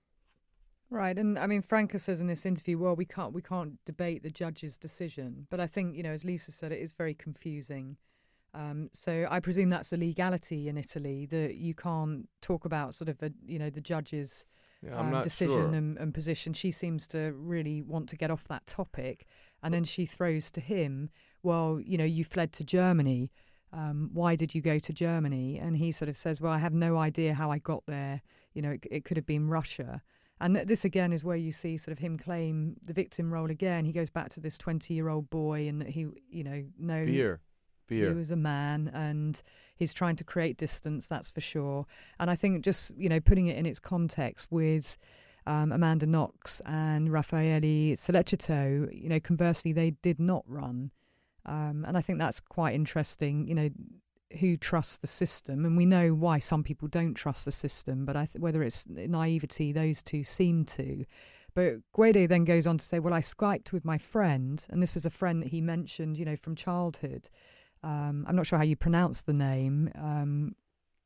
Right, and I mean, Franca says in this interview, well, we can't we can't debate the judge's decision. But I think, you know, as Lisa said, it is very confusing. Um, so I presume that's a legality in Italy, that you can't talk about sort of, a, you know, the judge's Yeah, I'm um, not decision sure. and, and position. She seems to really want to get off that topic. And then she throws to him, well, you know, you fled to Germany. Um, why did you go to Germany? And he sort of says, well, I have no idea how I got there. You know, it, it could have been Russia. And th- this, again, is where you see sort of him claim the victim role again. He goes back to this twenty-year-old boy and that he, you know, no... Fear. Fear. He was a man and he's trying to create distance, that's for sure. And I think just, you know, putting it in its context with um, Amanda Knox and Raffaele Sollecito, you know, conversely, they did not run. Um, and I think that's quite interesting, you know, who trusts the system. And we know why some people don't trust the system, but I th- whether it's naivety, those two seem to. But Guede then goes on to say, well, I Skyped with my friend, and this is a friend that he mentioned, you know, from childhood. Um, I'm not sure how you pronounce the name, um,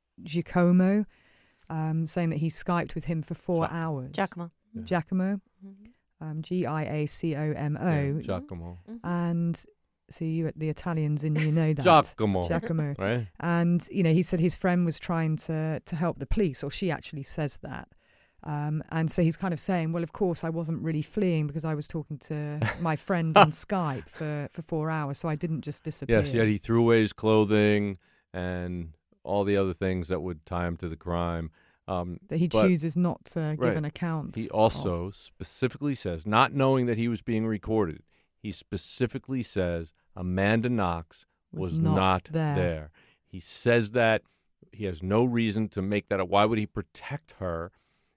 Giacomo, um, saying that he Skyped with him for four Giac- hours. Giacomo. Yeah. Giacomo, Mm-hmm. um, G I A C O M O. Yeah, Giacomo. And see, you, the Italians in you know that. Giacomo. Giacomo. Right? And, you know, he said his friend was trying to, to help the police, or she actually says that. Um, and so he's kind of saying, well, of course, I wasn't really fleeing because I was talking to my friend on Skype for, for four hours, so I didn't just disappear. Yes, yet he threw away his clothing and all the other things that would tie him to the crime. Um, that he but chooses not to give right. an account. He of. also specifically says, not knowing that he was being recorded, he specifically says Amanda Knox was, Was not, not there. there. He says that. He has no reason to make that up. Why would he protect her?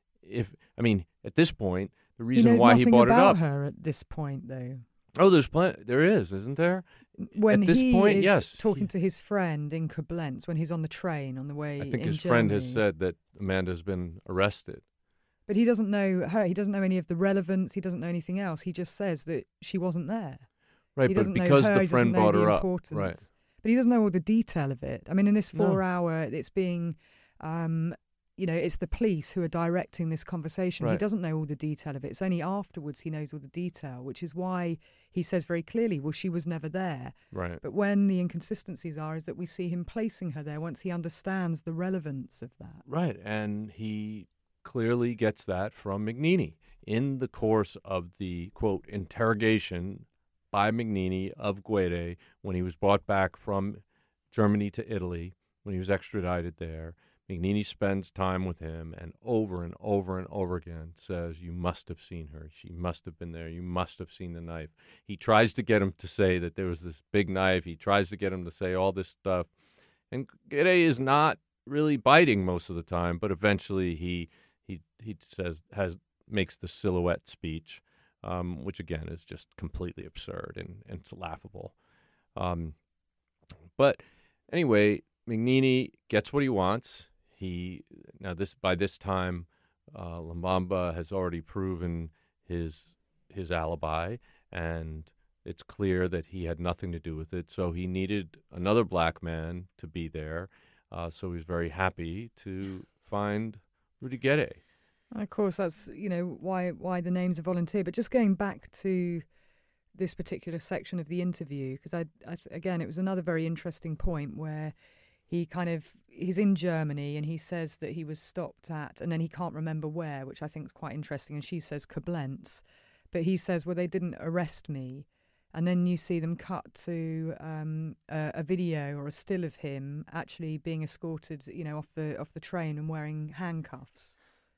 If I mean, at this point, the He reason knows why he nothing brought it about up. her at this point, though. Oh, there's plenty. There is, isn't there? When At this he point, is yes. talking to his friend in Koblenz, when he's on the train on the way I think in his friend has Germany. said that Amanda's been arrested. But he doesn't know her. He doesn't know any of the relevance. He doesn't know anything else. He just says that she wasn't there. Right, He but doesn't know because her, the he doesn't friend know brought the her up. importance. Right. But he doesn't know all the detail of it. I mean, in this No. four hour, it's being, um, you know, it's the police who are directing this conversation. He Right. doesn't know all the detail of it. It's only afterwards he knows all the detail, which is why he says very clearly, well, she was never there. Right. But when the inconsistencies are is that we see him placing her there once he understands the relevance of that. Right, and he clearly gets that from McNeely. In the course of the, quote, interrogation by McNeely of Guede when he was brought back from Germany to Italy, when he was extradited there, McNeely spends time with him and over and over and over again says, you must have seen her. She must have been there. You must have seen the knife. He tries to get him to say that there was this big knife. He tries to get him to say all this stuff. And Guede is not really biting most of the time, but eventually he he he says has makes the silhouette speech, um, which again is just completely absurd and, and it's laughable. Um, but anyway, McNeely gets what he wants. He now this by this time, uh, Lambamba has already proven his his alibi, and it's clear that he had nothing to do with it. So he needed another black man to be there. Uh, so he's very happy to find Rudy Guede. And of course, that's, you know, why why the name's a volunteer. But just going back to this particular section of the interview, because I, I again, it was another very interesting point where he kind of, he's in Germany and he says that he was stopped at, and then he can't remember where, which I think is quite interesting. And she says Koblenz, but he says, well, they didn't arrest me. And then you see them cut to um, a, a video or a still of him actually being escorted, you know, off the off the train and wearing handcuffs.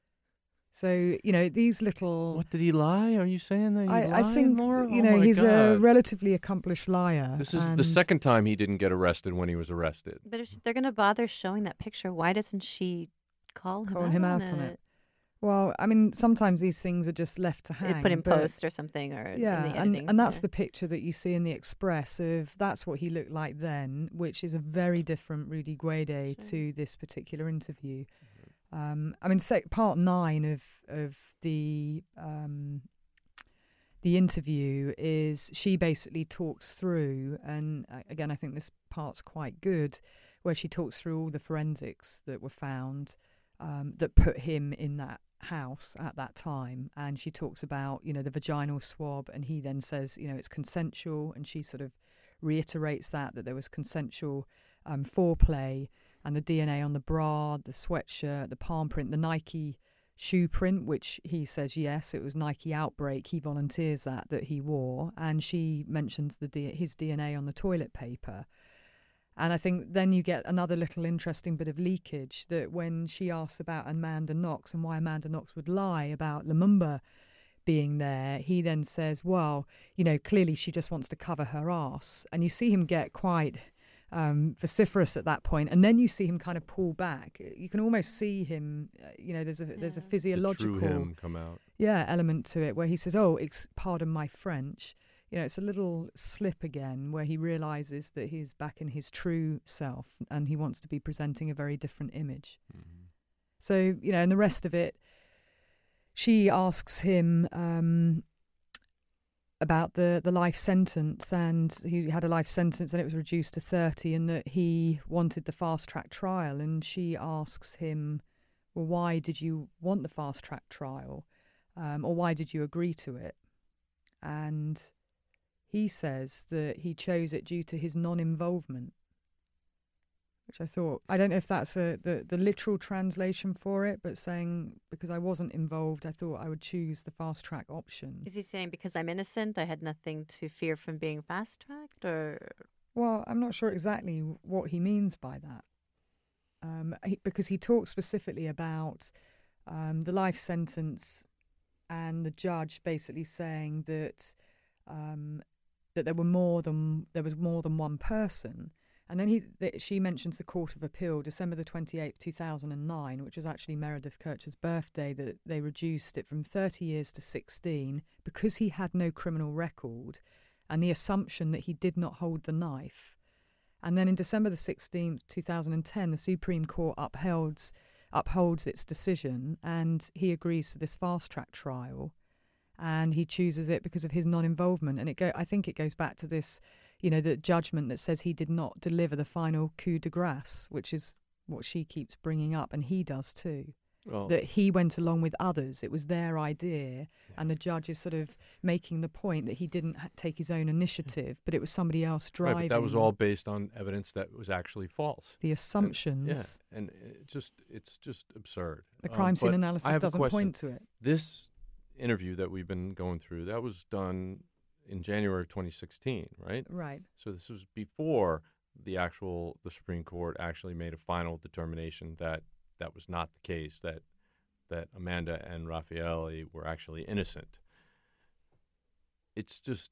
So, you know, these little... What, did he lie? Are you saying that he I, lied, I think, Laura? you Oh know, my he's God. a relatively accomplished liar. This is the and- second time he didn't get arrested when he was arrested. But if they're going to bother showing that picture, why doesn't she call him Call out, him on, out it? on it. Well, I mean, sometimes these things are just left to hang. Put in but- post or something, or Yeah, in the and, editing. and that's yeah. the picture that you see in the Express of that's what he looked like then, which is a very different Rudy Guede Sure. to this particular interview. Um, I mean, sec- part nine of of the um, the interview is she basically talks through, and uh, again, I think this part's quite good, where she talks through all the forensics that were found um, that put him in that house at that time, and she talks about, you know, the vaginal swab, and he then says, you know, it's consensual, and she sort of reiterates that that there was consensual um, foreplay, and the D N A on the bra, the sweatshirt, the palm print, the Nike shoe print, which he says yes, it was Nike Outbreak, he volunteers that that he wore, and she mentions the D- his D N A on the toilet paper. And I think then you get another little interesting bit of leakage that when she asks about Amanda Knox and why Amanda Knox would lie about Lumumba being there, he then says, well, you know, clearly she just wants to cover her ass. And you see him get quite um, vociferous at that point. And then you see him kind of pull back. You can almost see him, uh, you know, there's a, there's a Yeah. physiological The true him come out. yeah, element to it where he says, oh, ex- pardon my French. You know, it's a little slip again where he realises that he's back in his true self and he wants to be presenting a very different image. Mhm. So, you know, and the rest of it, she asks him um, about the, the life sentence, and he had a life sentence and it was reduced to thirty, and that he wanted the fast track trial. And she asks him, well, why did you want the fast track trial? Um, or why did you agree to it? And he says that he chose it due to his non-involvement, which I thought, I don't know if that's a, the, the literal translation for it, but saying because I wasn't involved, I thought I would choose the fast track option. Is he saying because I'm innocent, I had nothing to fear from being fast tracked, or Well, I'm not sure exactly what he means by that, um, he, because he talks specifically about um, the life sentence and the judge basically saying that um, that there were more than there was more than one person, and then he that she mentions the Court of Appeal, December the twenty-eighth, two thousand nine, which was actually Meredith Kercher's birthday, that they reduced it from thirty years to sixteen because he had no criminal record, and the assumption that he did not hold the knife. And then in December the sixteenth, two thousand ten, the Supreme Court upholds upholds its decision, and he agrees to this fast track trial, and he chooses it because of his non-involvement. And it go I think it goes back to this, you know, the judgment that says he did not deliver the final coup de grace, which is what she keeps bringing up, and he does too. Well, That he went along with others. It was their idea, yeah. and the judge is sort of making the point that he didn't ha- take his own initiative, but it was somebody else Right, driving. but that was all based on evidence that was actually false. the And- assumptions. yeah, and it just it's just absurd. The Um, crime scene but I analysis have a doesn't question. point to it. This interview that we've been going through, that was done in January of twenty sixteen, right? Right. So this was before the actual the Supreme Court actually made a final determination that that was not the case, that that Amanda and Raffaele were actually innocent. It's just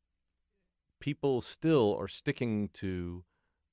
people still are sticking to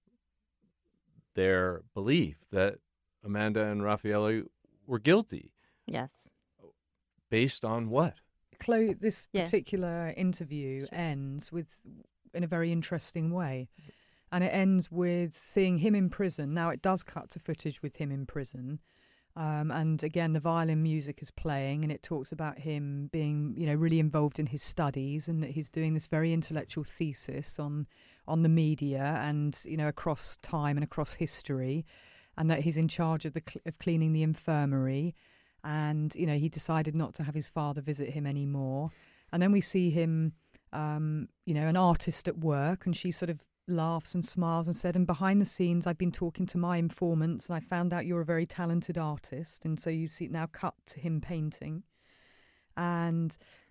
their belief that Amanda and Raffaele were guilty. yes, Based on what? Chloe, this Yeah. particular interview Sure. ends with in a very interesting way. And it ends with seeing him in prison. Now, it does cut to footage with him in prison. Um, and again, the violin music is playing, and it talks about him being, you know, really involved in his studies, and that he's doing this very intellectual thesis on on the media and, you know, across time and across history, and that he's in charge of the cl- of cleaning the infirmary. And, you know, he decided not to have his father visit him anymore. And then we see him, um, you know, an artist at work, and she sort of laughs and smiles and said, and behind the scenes, I've been talking to my informants, and I found out you're a very talented artist. And so you see it now cut to him painting. And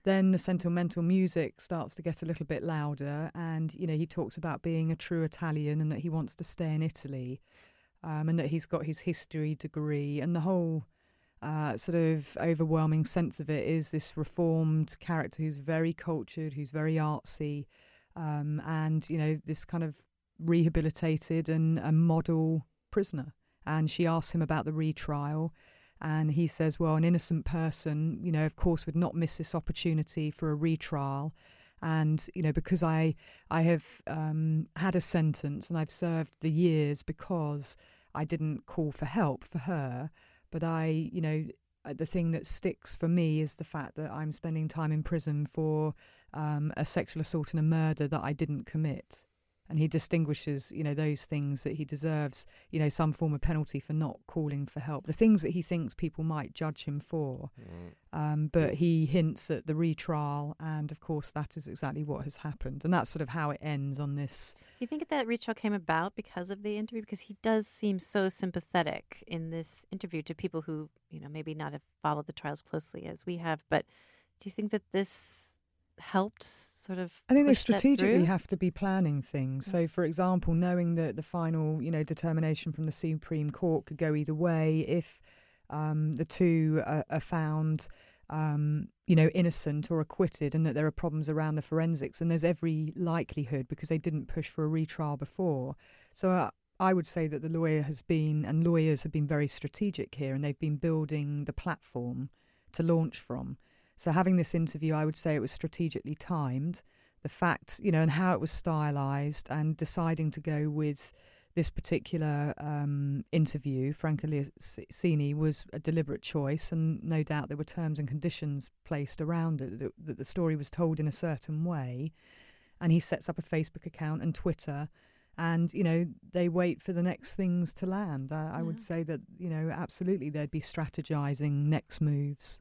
then the sentimental music starts to get a little bit louder, and you know he talks about being a true Italian and that he wants to stay in Italy, um, and that he's got his history degree, and the whole uh, sort of overwhelming sense of it is this reformed character who's very cultured, who's very artsy, um, and you know this kind of rehabilitated and a model prisoner. And she asks him about the retrial. And he says, well, an innocent person, you know, of course, would not miss this opportunity for a retrial. And, you know, because I I have um, had a sentence and I've served the years because I didn't call for help for her. But I, you know, the thing that sticks for me is the fact that I'm spending time in prison for um, a sexual assault and a murder that I didn't commit. And he distinguishes, you know, those things that he deserves, you know, some form of penalty for not calling for help. The things that he thinks people might judge him for. Mm. Um, but he hints at the retrial, and of course that is exactly what has happened. And that's sort of how it ends on this. Do you think that retrial came about because of the interview? Because he does seem so sympathetic in this interview to people who, you know, maybe not have followed the trials closely as we have. But do you think that this helped sort of I think they push that strategically through? have to be planning things. So, for example, knowing that the final, you know, determination from the Supreme Court could go either way, if um, the two uh, are found, um, you know, innocent or acquitted, and that there are problems around the forensics, and there's every likelihood because they didn't push for a retrial before. So uh, I would say that the lawyer has been, and lawyers have been very strategic here, and they've been building the platform to launch from. So having this interview, I would say it was strategically timed. The fact, you know, and how it was stylized, and deciding to go with this particular um, interview, Franca Liacini, was a deliberate choice, and no doubt there were terms and conditions placed around it, that, that the story was told in a certain way. And he sets up a Facebook account and Twitter, and, you know, they wait for the next things to land. I, I yeah. would say that, you know, absolutely they'd be strategizing next moves.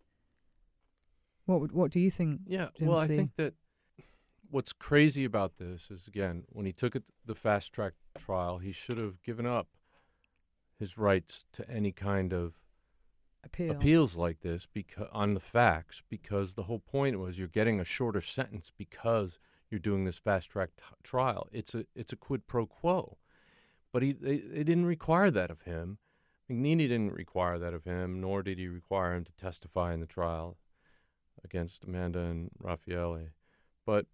What would, what do you think? Yeah, Jim well, C? I think that what's crazy about this is, again, when he took it the fast track trial, he should have given up his rights to any kind of Appeal. appeals like this because on the facts, because the whole point was you're getting a shorter sentence because you're doing this fast track t- trial. It's a it's a quid pro quo, but he they, they didn't require that of him. Mignini didn't require that of him, nor did he require him to testify in the trial against Amanda and Raffaele. But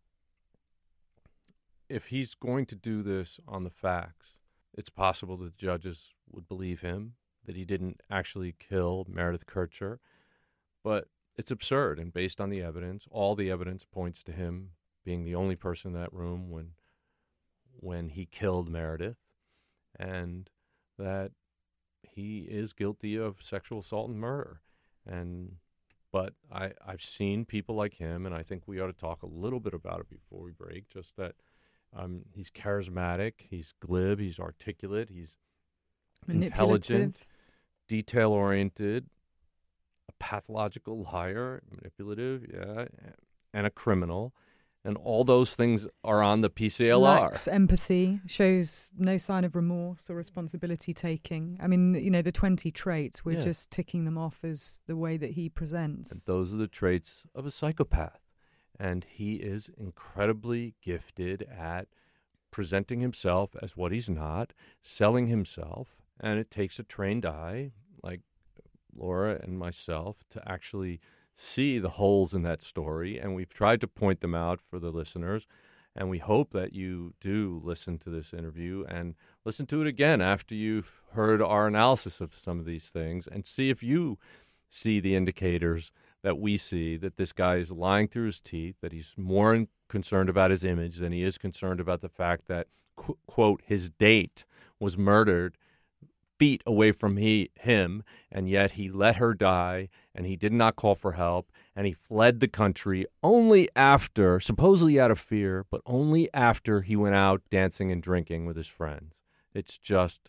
if he's going to do this on the facts, it's possible that the judges would believe him, that he didn't actually kill Meredith Kercher. But it's absurd, and based on the evidence, all the evidence points to him being the only person in that room when when he killed Meredith, and that he is guilty of sexual assault and murder. And But I, I've seen people like him, and I think we ought to talk a little bit about it before we break, just that um, he's charismatic, he's glib, he's articulate, he's intelligent, detail-oriented, a pathological liar, manipulative, yeah, and a criminal. And all those things are on the P C L R. Lacks empathy, shows no sign of remorse or responsibility taking. I mean, you know, the twenty traits, we're Yeah. just ticking them off as the way that he presents. And those are the traits of a psychopath. And he is incredibly gifted at presenting himself as what he's not, selling himself. And it takes a trained eye, like Laura and myself, to actually see the holes in that story, and we've tried to point them out for the listeners, and we hope that you do listen to this interview and listen to it again after you've heard our analysis of some of these things, and see if you see the indicators that we see, that this guy is lying through his teeth, that he's more in- concerned about his image than he is concerned about the fact that, qu- quote, his date was murdered feet away from he, him, and yet he let her die, and he did not call for help, and he fled the country only after, supposedly out of fear, but only after he went out dancing and drinking with his friends. It's just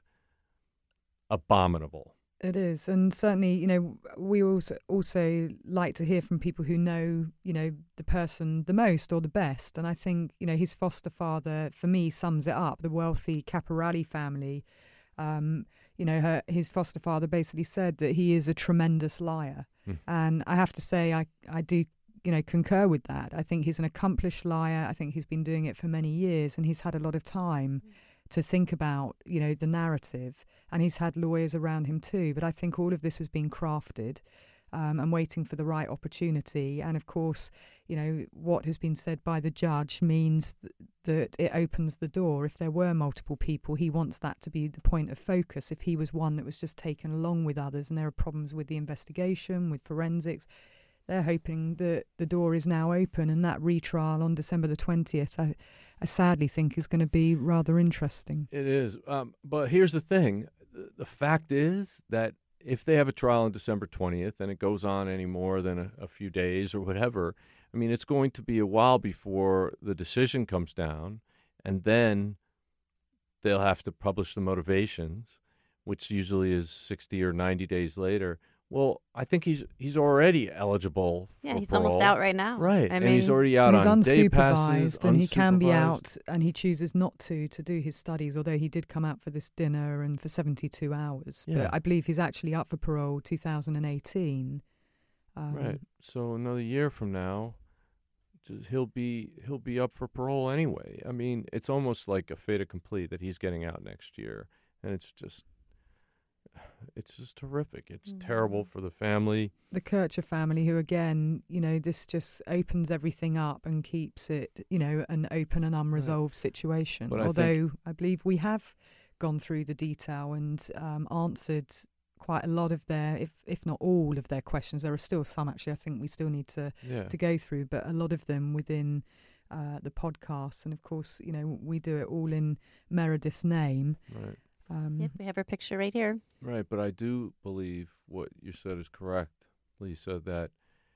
abominable. It is, and certainly, you know, we also also like to hear from people who know, you know, the person the most or the best, and I think, you know, his foster father, for me, sums it up. The wealthy Caporali family, um, you know, her, his foster father basically said that he is a tremendous liar. Mm. And I have to say, I, I do you know, concur with that. I think he's an accomplished liar. I think he's been doing it for many years, and he's had a lot of time to think about, you know, the narrative, and he's had lawyers around him too. But I think all of this has been crafted um, and waiting for the right opportunity. And of course, you know, what has been said by the judge means th- that it opens the door. If there were multiple people, he wants that to be the point of focus. If he was one that was just taken along with others and there are problems with the investigation, with forensics, they're hoping that the door is now open, and that retrial on December the twentieth, I, I sadly think, is going to be rather interesting. It is. Um, but here's the thing. The, the fact is that if they have a trial on December twentieth and it goes on any more than a, a few days or whatever, I mean, it's going to be a while before the decision comes down, and then they'll have to publish the motivations, which usually is sixty or ninety days later. Well, I think he's he's already eligible for Yeah, he's parole. almost out right now. Right, I and mean, he's already out he's on day passes. unsupervised, and he can be unsupervised. out, and he chooses not to to do his studies, although he did come out for this dinner and for seventy-two hours. Yeah. But I believe he's actually up for parole two thousand eighteen. Um, Right. So another year from now, just- he'll be he'll be up for parole anyway. I mean, it's almost like a fait accompli that he's getting out next year, and it's just it's just horrific. It's Mm. terrible for the family. The Kircher family, who again, you know, this just opens everything up and keeps it, you know, an open and unresolved situation. But I Although think- I believe we have gone through the detail and um, answered quite a lot of their, if if not all of their questions. There are still some, actually, I think we still need to, Yeah. to go through, but a lot of them within uh, the podcast. And of course, you know, we do it all in Meredith's name. Right. Um, Yep, we have her picture right here. Right, but I do believe what you said is correct, Lisa, that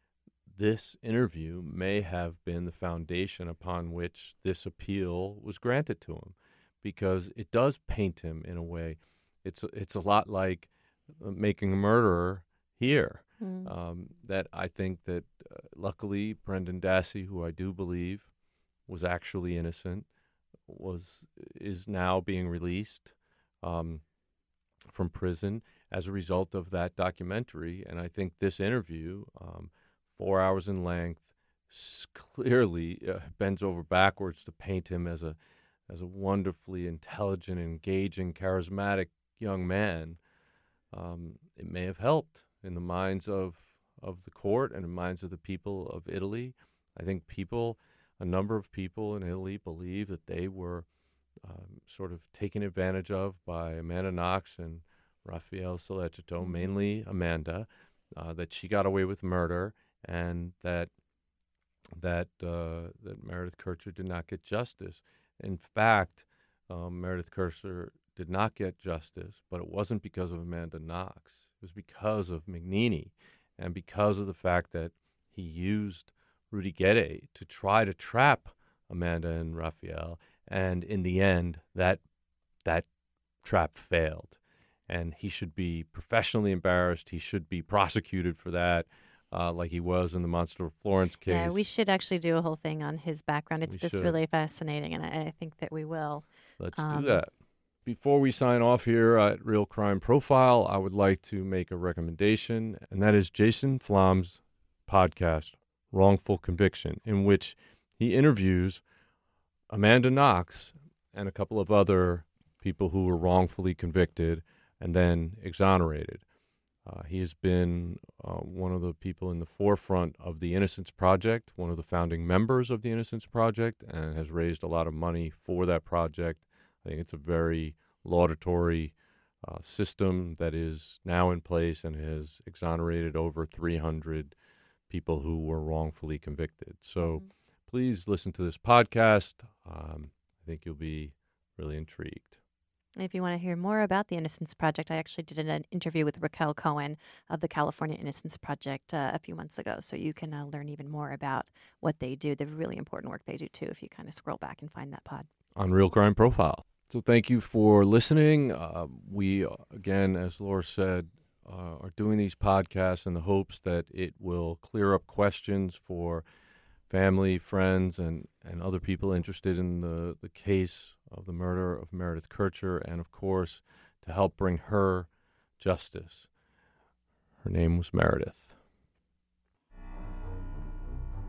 this interview may have been the foundation upon which this appeal was granted to him, because it does paint him in a way. It's it's a lot like uh, Making a Murderer here. Mm. Um, that I think that uh, luckily Brendan Dassey, who I do believe was actually innocent, was is now being released um, from prison as a result of that documentary. And I think this interview, um, four hours in length, s- clearly uh, bends over backwards to paint him as a as a wonderfully intelligent, engaging, charismatic young man. Um, it may have helped in the minds of, of the court and in the minds of the people of Italy. I think people, a number of people in Italy believe that they were um, sort of taken advantage of by Amanda Knox and Raphael Sollecito, mainly Amanda, uh, that she got away with murder, and that that uh, that Meredith Kercher did not get justice. In fact, um, Meredith Kercher did not get justice, but it wasn't because of Amanda Knox. It was because of Mignini, and because of the fact that he used Rudy Guede to try to trap Amanda and Raphael, and in the end, that that trap failed. And he should be professionally embarrassed. He should be prosecuted for that, uh, like he was in the Monster of Florence case. Yeah, we should actually do a whole thing on his background. It's We just should. really fascinating, and I, I think that we will. Let's Um, do that. Before we sign off here at Real Crime Profile, I would like to make a recommendation, and that is Jason Flom's podcast, Wrongful Conviction, in which he interviews Amanda Knox and a couple of other people who were wrongfully convicted and then exonerated. Uh, he has been uh, one of the people in the forefront of the Innocence Project, one of the founding members of the Innocence Project, and has raised a lot of money for that project. I think it's a very laudatory uh, system that is now in place and has exonerated over three hundred people who were wrongfully convicted. So Mhm. please listen to this podcast. Um, I think you'll be really intrigued. If you want to hear more about the Innocence Project, I actually did an interview with Raquel Cohen of the California Innocence Project uh, a few months ago, so you can uh, learn even more about what they do, the really important work they do, too, if you kind of scroll back and find that pod. On Real Crime Profile. So thank you for listening. Uh, we, uh, again, as Laura said, uh, are doing these podcasts in the hopes that it will clear up questions for family, friends, and, and other people interested in the, the case of the murder of Meredith Kercher, and, of course, to help bring her justice. Her name was Meredith.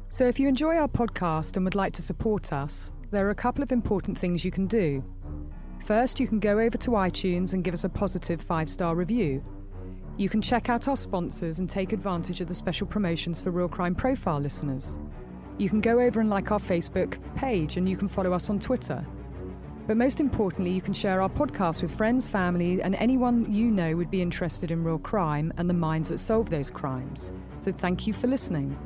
So if you enjoy our podcast and would like to support us, there are a couple of important things you can do. First, you can go over to iTunes and give us a positive five-star review. You can check out our sponsors and take advantage of the special promotions for Real Crime Profile listeners. You can go over and like our Facebook page, and you can follow us on Twitter. But most importantly, you can share our podcast with friends, family, and anyone you know would be interested in real crime and the minds that solve those crimes. So thank you for listening.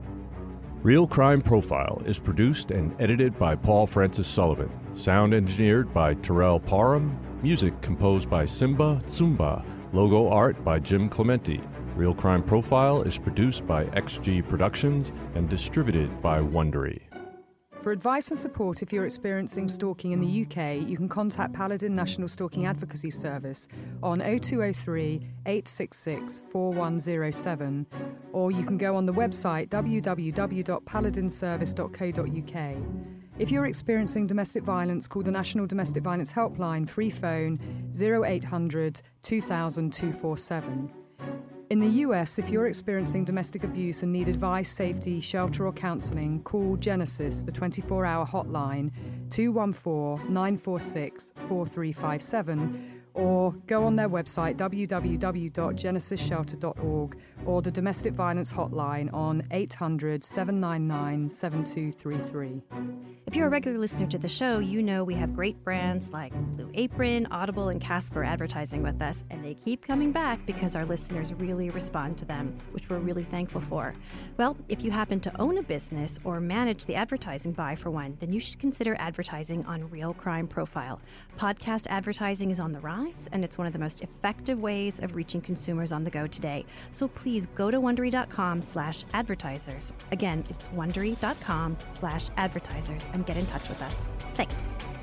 Real Crime Profile is produced and edited by Paul Francis Sullivan. Sound engineered by Terrell Parham. Music composed by Simba Tsumba. Logo art by Jim Clementi. Real Crime Profile is produced by X G Productions and distributed by Wondery. For advice and support if you're experiencing stalking in the U K, you can contact Paladin National Stalking Advocacy Service on oh two oh three, eight six six, four one oh seven, or you can go on the website w w w dot paladin service dot co dot u k. If you're experiencing domestic violence, call the National Domestic Violence Helpline free phone oh eight hundred, two thousand, two four seven. In the U S, if you're experiencing domestic abuse and need advice, safety, shelter or counselling, call Genesis, the twenty-four hour hotline, two one four, nine four six, four three five seven, or go on their website w w w dot genesis shelter dot org or the Domestic Violence Hotline on eight hundred, seven nine nine, seven two three three. If you're a regular listener to the show, you know we have great brands like Blue Apron, Audible, and Casper advertising with us, and they keep coming back because our listeners really respond to them, which we're really thankful for. Well, if you happen to own a business or manage the advertising buy for one, then you should consider advertising on Real Crime Profile. Podcast advertising is on the rise, and it's one of the most effective ways of reaching consumers on the go today. So please go to Wondery.com slash advertisers. Again, it's Wondery.com slash advertisers and get in touch with us. Thanks.